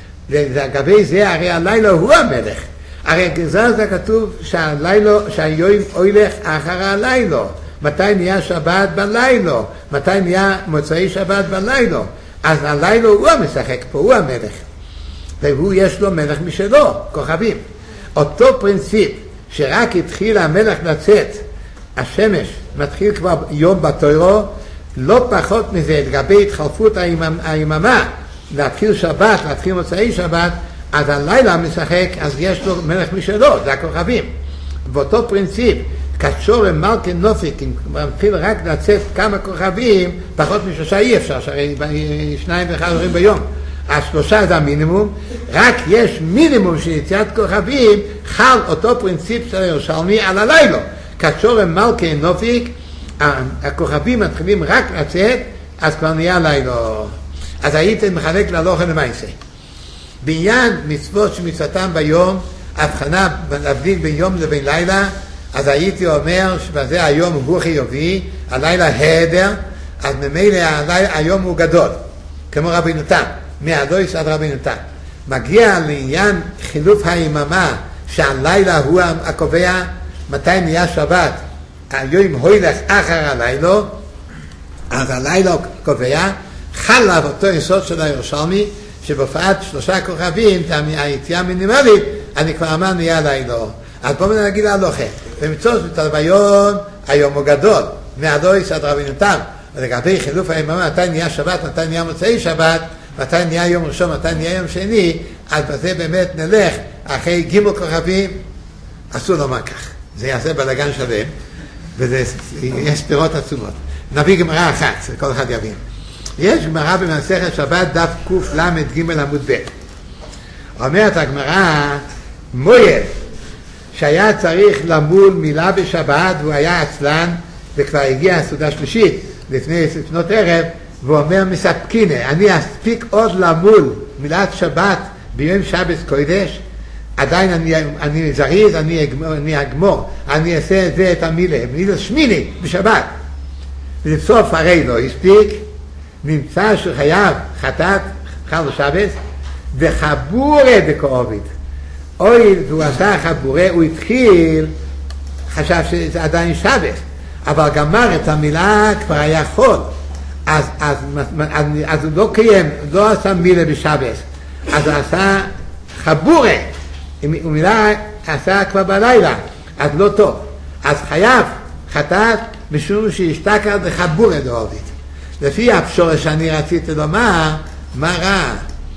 לגבי זה הרי הלילה הוא המלך. הרי גזר זה כתוב שהלילה, שהיום הולך אחר הלילה. מתי נהיה שבת בלילה, מתי נהיה מוצאי שבת בלילה. אז הלילה הוא המשחק פה, הוא המלך. והוא יש לו מלך משלו, כוכבים. אותו פרינציפ שרק התחיל המלך לצאת, השמש מתחיל כבר יום בתוירו, לא פחות מזה, לגבי התחלפות היממה, להתחיל שבת, להתחיל מוצאי שבת, אז הלילה משחק, אז יש לו מלך משלו, זה הכוכבים. באותו פרינציפ, קשור מלכה נופיק, אם מתחיל רק לצאת כמה כוכבים, פחות משלושה אי אפשר, שהרי שניים ואחד הורים ביום. אז שלושה זה המינימום, רק יש מינימום של יציאת כוכבים, חל אותו פרינציפ של הירושלמי על הלילה. קשור מלכה נופיק, הכוכבים מתחילים רק לצאת, אז כבר נהיה לילה. אז הייתם מחלק להלוכה למעשה. בעניין מצוות שמצוותם ביום, הבחנה להבדיל בין יום לבין לילה, אז הייתי אומר שבזה היום הוא חיובי, הלילה היעדר, אז ממילא היום הוא גדול, כמו רבינו תם, מהלויס עד רבינו תם. מגיע לעניין חילוף היממה, שהלילה הוא הקובע, מתי נהיה שבת, היום הולך אחר הלילה, אז הלילה קובע, חל עליו אותו יסוד של הירושלמי, שבהופעת שלושה כוכבים, היציאה מינימלית, אני כבר אמר נהיה לילה. אז בואו נגיד להלוכה. במצוות בתלוויון, היום הוא גדול, מהלויס עד רבינו תם. ולגבי חילוף היממה, מתי נהיה שבת, מתי נהיה מוצאי שבת, מתי נהיה יום ראשון, מתי נהיה יום שני, אז בזה באמת נלך אחרי גימל כוכבים, אסור לומר כך. זה יעשה בלגן שלם, ויש פירות עצומות. נביא גמרא אחת, כל אחד יבין. יש גמרא במסכת שבת דף קל"ג עמוד ב'. אומרת הגמרא, מויל שהיה צריך למול מילה בשבת והוא היה עצלן וכבר הגיע הסעודה שלישית לפני לפנות ערב, והוא אומר מספקינה, אני אספיק עוד למול מילת שבת ביום שבת קודש, עדיין אני, אני זריז, אני, אני אגמור, אני אעשה את זה את המילה, מילה שמיני בשבת. ובסוף הרי לא הספיק, נמצא שחייב חטאת חל ושבת וחבורה דקאוביד. אוי, והוא עשה חבורה, הוא התחיל, חשב שזה עדיין שבת, אבל גמר את המילה, כבר היה חול. אז, אז, אז, אז הוא לא קיים, לא עשה מילה בשבת, אז הוא עשה חבורה, ומילה עשה כבר בלילה, אז לא טוב. אז חייב חטאת משום שהשתכר לחבורה דאוביד. לפי הפשורה שאני רציתי לומר, מה רע?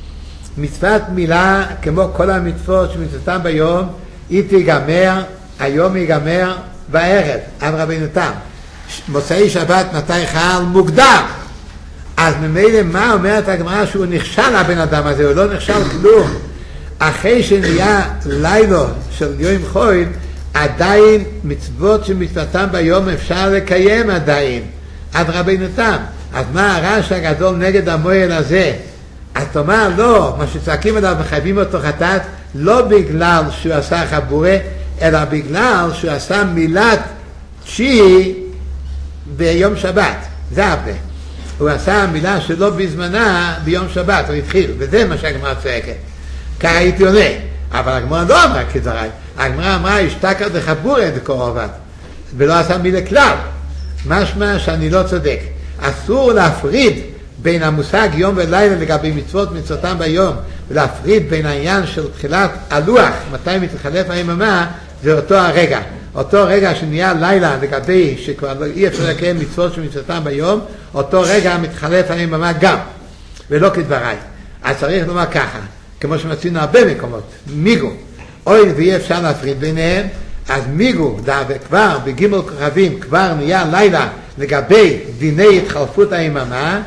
מצוות מילה, כמו כל המצוות שמצוותם ביום, היא תיגמר, היום ייגמר בערב, על רבינו תם. מוצאי שבת מתי חל מוגדר. אז ממילא מה אומרת הגמרא? שהוא נכשל הבן אדם הזה, הוא לא נכשל כלום. אחרי שנהיה לילה של יום חול, עדיין מצוות שמצוותם ביום אפשר לקיים עדיין, עד רבינו תם. אז מה הרעש הגדול נגד המועל הזה? אז תאמר לא, מה שצועקים עליו מחייבים אותו חטאת, לא בגלל שהוא עשה חבורה, אלא בגלל שהוא עשה מילת תשיעי ביום שבת. זה הרבה. הוא עשה מילה שלא בזמנה ביום שבת, הוא התחיל, וזה מה שהגמרא צועקת. כך הייתי עונה, אבל הגמרא לא אמרה כדבריי. הגמרא אמרה, השתכר דחבורה דקאוביד, ולא עשה מילה כלל. משמע שאני לא צודק. אסור להפריד בין המושג יום ולילה לגבי מצוות מצוותם ביום, ולהפריד בין העניין של תחילת הלוח, מתי מתחלף היממה, זה אותו הרגע. אותו רגע שנהיה לילה לגבי שכבר לא אי אפשר לקיים מצוות שמצוותם ביום, אותו רגע מתחלף היממה גם, ולא כדבריי. אז צריך לומר ככה, כמו שמצינו הרבה מקומות, מיגו, אוי ואי אפשר להפריד ביניהם, אז מיגו, דה וכבר בגימל כוכבים כבר נהיה לילה לגבי דיני התחלפות היממה,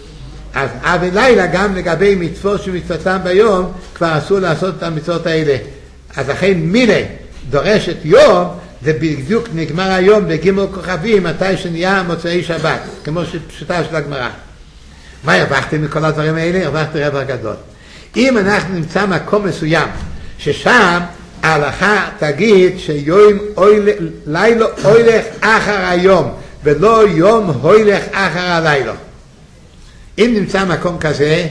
אז אבי לילה גם לגבי מצוות שמצוותם ביום כבר אסור לעשות את המצוות האלה. אז לכן מילה דורשת יום, זה בדיוק נגמר היום בגימל כוכבים מתי שנהיה מוצאי שבת, כמו שפשוטה של הגמרא. מה הרווחתם מכל הדברים האלה? הרווחתם רווח גדול. אם אנחנו נמצא מקום מסוים ששם ההלכה תגיד שיום לילה הולך אחר היום ולא יום הולך אחר הלילה, אם נמצא מקום כזה,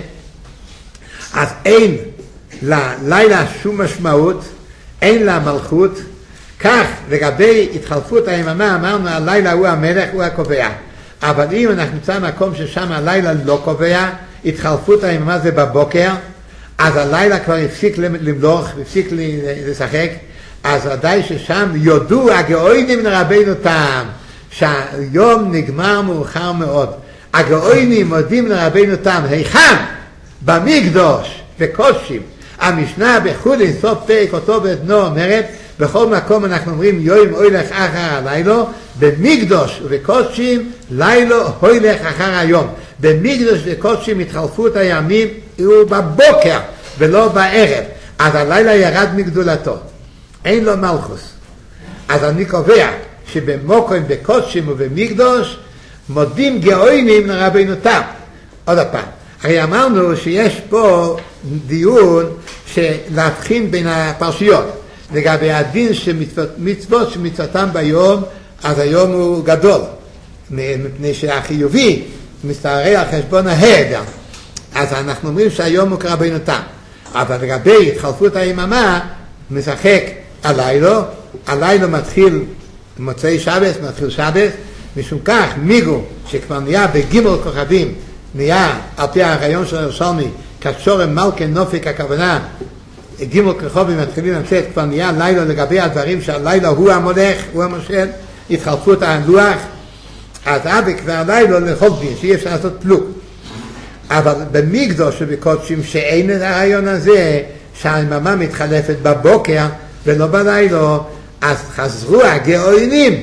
אז אין ללילה שום משמעות, אין לה מלכות. כך לגבי התחלפות היממה אמרנו הלילה הוא המלך, הוא הקובע. אבל אם אנחנו נמצא מקום ששם הלילה לא קובע, התחלפות היממה זה בבוקר, אז הלילה כבר הפסיק למלוך, הפסיק לשחק, אז ודאי ששם יודו הגאונים לרבינו תם, שהיום נגמר מאוחר מאוד. הגאונים מודים לרבינו תם, היכן? במקדוש, בקודשים. המשנה בחולין סוף פרק אותו בדנו אומרת, בכל מקום אנחנו אומרים יום הולך אחר הלילה, במקדוש ובקודשים לילה הולך אחר היום. במקדוש ובקודשים התחלפות הימים הוא בבוקר ולא בערב, אז הלילה ירד מגדולתו, אין לו מלכוס. אז אני קובע שבמוקרים בקודשים ובמקדוש מודים גאונים לרבינו תם. עוד פעם, הרי אמרנו שיש פה דיון להבחין בין הפרשיות לגבי הדין שמצוות שמצוותם ביום, אז היום הוא גדול מפני שהחיובי מסתערי על חשבון ההיעדר, אז אנחנו אומרים שהיום הוא כרבינו תם. אבל לגבי התחלפות היממה משחק הלילה, הלילה מתחיל מוצאי שבת, מתחיל שבת, משום כך מיגו שכבר נהיה בגימל כוכבים, נהיה על פי הרעיון של ירושלמי כשורם מלכה נופק, הכוונה גימל כוכבים מתחילים לצאת, כבר נהיה לילה לגבי הדברים שהלילה הוא המולך, הוא המושל, התחלפות הלוח, אז אבי כבר לילה לכל דין שאי אפשר לעשות פלוג. אבל במקדוש ובקודשים שאין את הרעיון הזה שהיממה מתחלפת בבוקר ולא בלילה, אז חזרו הגאונים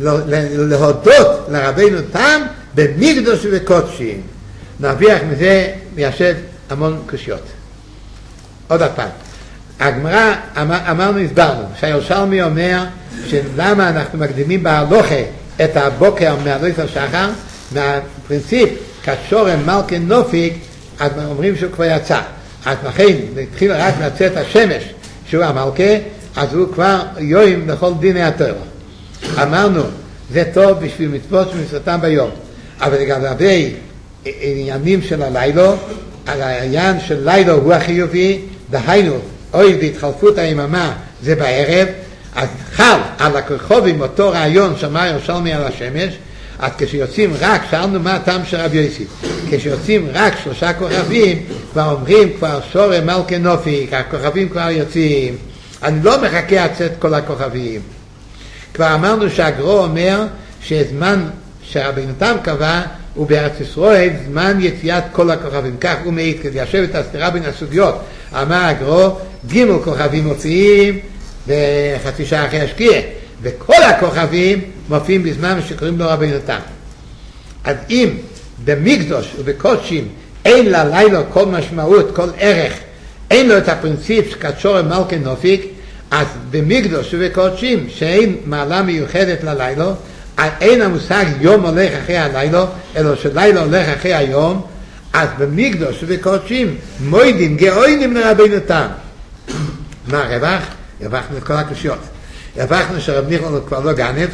להודות לרבינו תם במקדוש ובקודשים. נרוויח מזה מיישב המון קושיות. עוד הפעם, הגמרא אמר, אמרנו, הסברנו שהירושלמי אומר שלמה אנחנו מקדימים בהלוכה את הבוקר מהלויס השחר, מהפרינציפ כשורם מלכה נופיק, אז אומרים שהוא כבר יצא, אז לכן התחיל רק לצאת השמש שהוא המלכה, אז הוא כבר יום לכל דיני התורה. אמרנו זה טוב בשביל מצוות שמצוותם ביום, אבל לגבי עניינים של הלילה, העניין של לילה הוא החיובי, דהיינו, אוי בהתחלפות היממה זה בערב, אז חל על הכוכבים אותו רעיון שאמר ירושלמי על השמש, אז כשיוצאים רק, שאלנו מה הטעם של רבי יוסי, כשיוצאים רק שלושה כוכבים, כבר אומרים כבר שורה מלכה נופי, הכוכבים כבר יוצאים, אני לא מחכה לצאת כל הכוכבים. כבר אמרנו שהגרו אומר שזמן שרבינו תם קבע הוא בארץ ישראל זמן יציאת כל הכוכבים, כך הוא מעיד כדי לשבת את הסתירה בין הסוגיות. אמר הגרו ג' כוכבים מופיעים בחצי שעה אחרי השקיעה, וכל הכוכבים מופיעים בזמן שקוראים לו רבינו תם. אז אם במקדוש ובקודשים אין ללילה כל משמעות, כל ערך, אין לו את הפרינציפ שקדשור מלכה נופיק, אז במקדוש ובקודשים שאין מעלה מיוחדת ללילה, אין המושג יום הולך אחרי הלילה, אלא שלילה הולך אחרי היום, אז במקדוש ובקודשים מוידים גאוינים לרבינו תם. מה הרווח? הרווחנו את כל הקושיות. הרווחנו שרב ניחמן כבר לא גנב,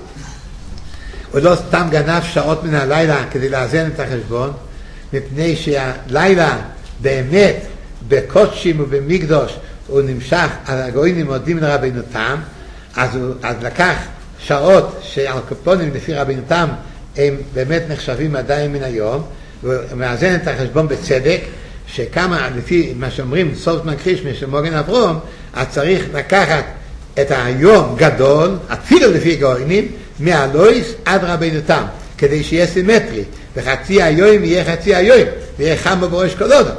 הוא לא סתם גנב שעות מן הלילה כדי לאזן את החשבון, מפני שהלילה באמת בקודשים ובמקדוש הוא נמשך, הגאוינים מודים לרבינו תם, אז הוא אז לקח שעות שעל קופונים לפי רבינו תם הם באמת נחשבים עדיין מן היום, הוא מאזן את החשבון בצדק, שכמה לפי מה שאומרים סוף זמן קרישמי של מוגן אברום, אז צריך לקחת את היום גדול, אפילו לפי גאוינים, מהלויס עד רבינו תם, כדי שיהיה סימטרי, וחצי היום יהיה חצי היום, ויהיה חם בראש כל עוד.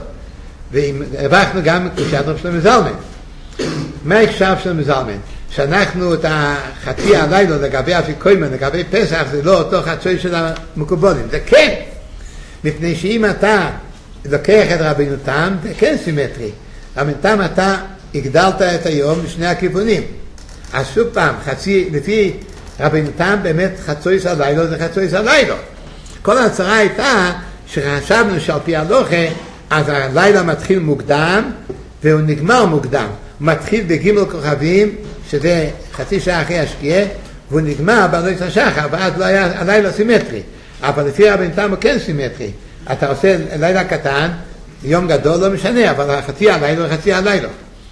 והבחנו גם קושיית רב שלמה זלמן. מה הקשר שלמה זלמן? שאנחנו את החצי הלילה לגבי אפיקוימן, לגבי פסח, זה לא אותו חצוי של המקובולים, זה כן, מפני שאם אתה לוקח את רבינו תם, זה כן סימטרי. רבינו תם אתה הגדלת את היום בשני הכיוונים. אז שוב פעם, חצי, לפי רבינו תם באמת חצוי של הלילה זה חצוי של הלילה. כל ההצרה הייתה שחשבנו שעל פי הלוכה, אז הלילה מתחיל מוקדם והוא נגמר מוקדם. הוא מתחיל בגימל כוכבים, שזה חצי שעה אחרי השקיעה, והוא נגמר בעלות השחר, ואז לא היה הלילה סימטרי. אבל לפי רבינו תם הוא כן סימטרי. אתה עושה לילה קטן, יום גדול לא משנה, אבל חצי הלילה וחצי הלילה.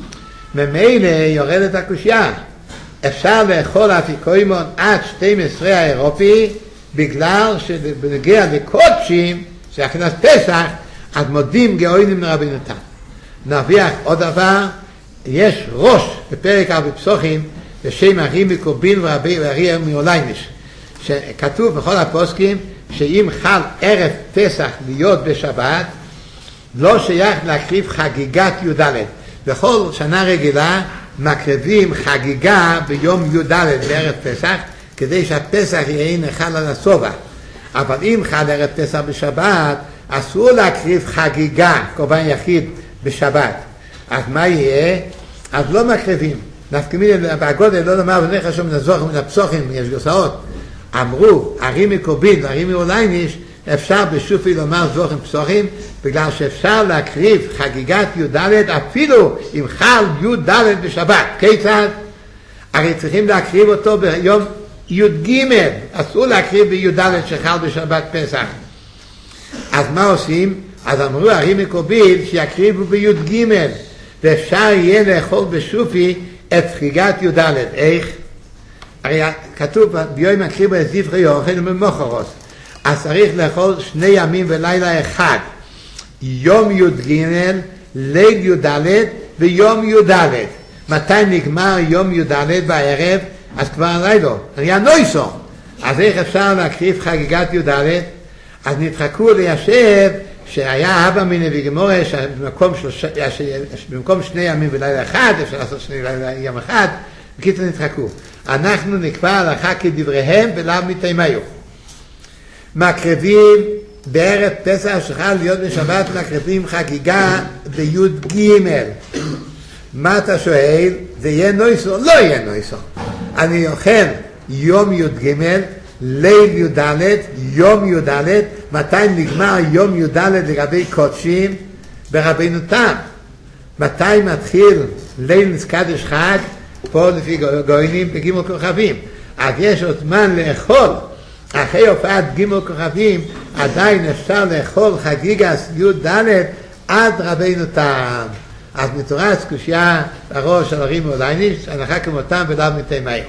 ממילא יורדת הקושיה. אפשר לאכול אפיקוימון עד שתים עשרה האירופי, בגלל שבנגיע לקודשים, שאכילת פסח, אז מודים גאוינים לרבינו תם. נרוויח עוד דבר, יש ראש בפרק ארבע פסוחים, בשם הרי מקורבין ורבי וארי מעולייניש, שכתוב בכל הפוסקים, שאם חל ערב פסח להיות בשבת, לא שייך להקריב חגיגת י"ד. בכל שנה רגילה מקריבים חגיגה ביום י"ד בערב פסח, כדי שהפסח יהיה נחל על הסובה. אבל אם חל ערב פסח בשבת, אסור להקריב חגיגה, קורבן יחיד בשבת. אז מה יהיה? אז לא מקריבים. נפקמינים בהגודל לא לומר ונך השום מן הזוכר מן הפסוחים, יש גרסאות. אמרו, הרי מקורבין והרי מעולייניש, אפשר בשופי לומר זוכר פסוחים, בגלל שאפשר להקריב חגיגת י"ד אפילו אם חל י"ד בשבת. כיצד? הרי צריכים להקריב אותו ביום י"ג, אסור להקריב בי"ד שחל בשבת פסח. אז מה עושים? אז אמרו הרי מקורבין שיקריבו בי"ג, ואפשר יהיה לאכול בשופי את חגיגת י"ד. איך? הרי כתוב ביום הקריבו את זבחי יוחד וממוחרות, אז צריך לאכול שני ימים ולילה אחד, יום י"ג, ליל י"ד ויום י"ד. מתי נגמר יום י"ד בערב? אז כבר הלילה, היה נויסו. אז איך אפשר להקריב חגיגת י"ד? אז נתחכו ליישב שהיה אבא מנביא גמורה שבמקום שלושה, במקום שני ימים ולילה אחד אפשר לעשות שני לילה יום אחד. בקיצור נתחכו. אנחנו נקבע הלכה כדבריהם ולאו מתימיו. מקריבים בערב פסח שחל להיות בשבת, מקריבים חגיגה בי"ג. מה אתה שואל? זה יהיה נויסו? לא יהיה נויסו. אני אוכל יום י"ג, ליל י"ד, יום י"ד. מתי נגמר יום י"ד לגבי קודשים? ברבינו תם. מתי מתחיל ליל נזקדש חג? פה לפי גוינים בגימל כוכבים. אז יש עוד זמן לאכול אחרי הופעת ג' כוכבים, עדיין אפשר לאכול חגיגס י' ד' עד רבינו תם. אז מתורץ קושייה הראש של הרימו לייניש, הנחה כמותם ולאו מתי מהר.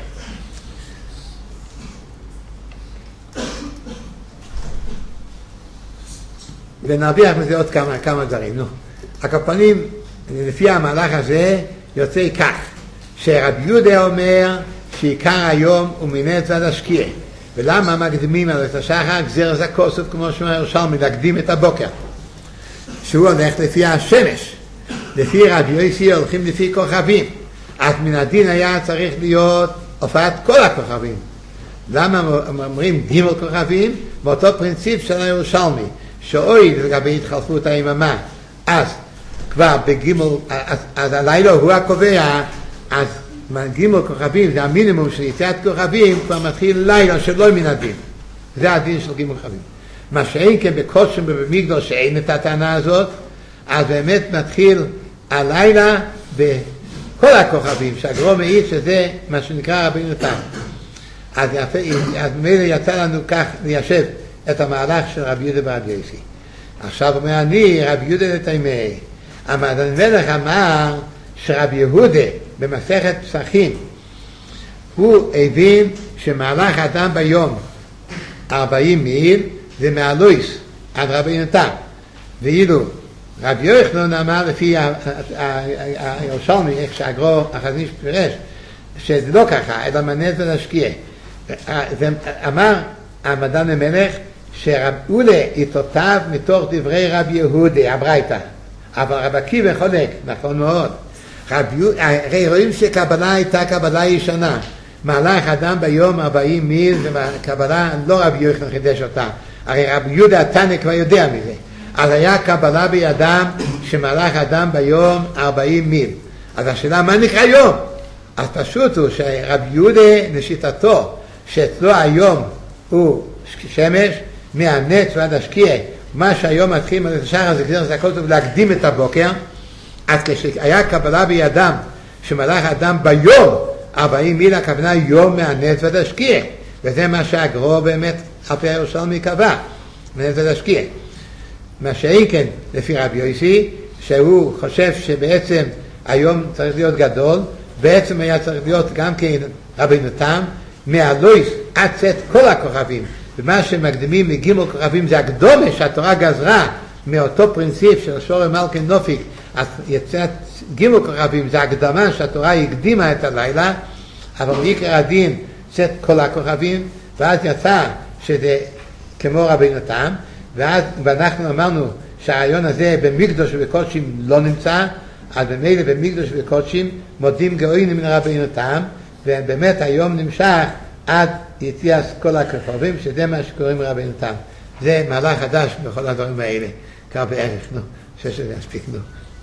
ונרוויח מזה עוד כמה, כמה דברים. נו. הקופונים, לפי המהלך הזה, יוצא כך, שרבי יהודה אומר שעיקר היום הוא מנץ ועד השקיע. ולמה מקדימים על את השחר? גזיר זה כוסף, כמו שאומר ירושלמי, להקדים את הבוקר. שהוא הולך לפי השמש. לפי רבי יוסי הולכים לפי כוכבים. אז מן הדין היה צריך להיות הופעת כל הכוכבים. למה אומרים ג' כוכבים? באותו פרינציפ של הירושלמי. שאוי לגבי התחלפות היממה, אז כבר בגימל, אז, אז הלילה הוא הקובע, אז גימל כוכבים, זה המינימום של יציאת כוכבים, כבר מתחיל לילה שלא מן הדין. זה הדין של גימל כוכבים. מה שאין כן בקודשם ובמקדוש שאין את הטענה הזאת, אז באמת מתחיל הלילה בכל הכוכבים, שהגרום מעיד שזה מה שנקרא רבינו תם. אז, אז ממילא יצא לנו כך ליישב את המהלך של רבי יהודה ברבי יוסי. עכשיו אומר אני, רבי יהודה לתימי, המדען מלך אמר שרבי יהודה במסכת פסחים, הוא הבין שמהלך אדם ביום ארבעים מיל זה מהלויס עד רבינו תם. ואילו רבי יוחנן אמר לפי הירושלמי, איך שהגרו החזניש פירש, שזה לא ככה, אלא מנץ ולהשקיע. אמר המדען המלך שרב אולה יתותיו מתוך דברי רב יהודה, הברייתא. אבל רב עקיבא חולק, נכון מאוד. הרי רואים שקבלה הייתה קבלה ישנה. מהלך אדם ביום ארבעים מיל, זה קבלה, לא רב יוחנן חידש אותה. הרי רב יהודה התנא כבר יודע מזה. אז היה קבלה בידם שמהלך אדם ביום ארבעים מיל. אז השאלה, מה נקרא יום? אז פשוט הוא שרב יהודה לשיטתו, שאצלו היום הוא שמש, מהנץ ועד השקיע, מה שהיום מתחיל מעלת השחר זה גזיר זה הכל טוב להקדים את הבוקר. אז כשהיה קבלה בידם שמהלך אדם ביום ארבעים מיל, הכוונה יום מהנץ ועד השקיע, וזה מה שהגרו באמת על פי הירושלמי קבע, מהנץ ועד השקיע. מה שאין כן לפי רבי יוסי, שהוא חושב שבעצם היום צריך להיות גדול, בעצם היה צריך להיות גם כן רבינו תם, מהלויס עד צאת כל הכוכבים. ומה שמקדימים מגימל כוכבים זה הקדומה שהתורה גזרה מאותו פרינציפ של שורי מלכי נופיק. אז יצאת גימל כוכבים זה הקדמה שהתורה הקדימה את הלילה, אבל עיקר הדין צאת כל הכוכבים, ואז יצא שזה כמו רבינו תם, ואז ואנחנו אמרנו שהרעיון הזה במקדוש ובקודשים לא נמצא, אז במילא במקדוש ובקודשים מודים גאוינים מן רבינו תם, ובאמת היום נמשך עד יציאת כל הכוכבים, שזה מה שקוראים רבינו תם. זה מהלך חדש בכל הדברים האלה. קר בערך, נו, שש שזה יספיק, נו.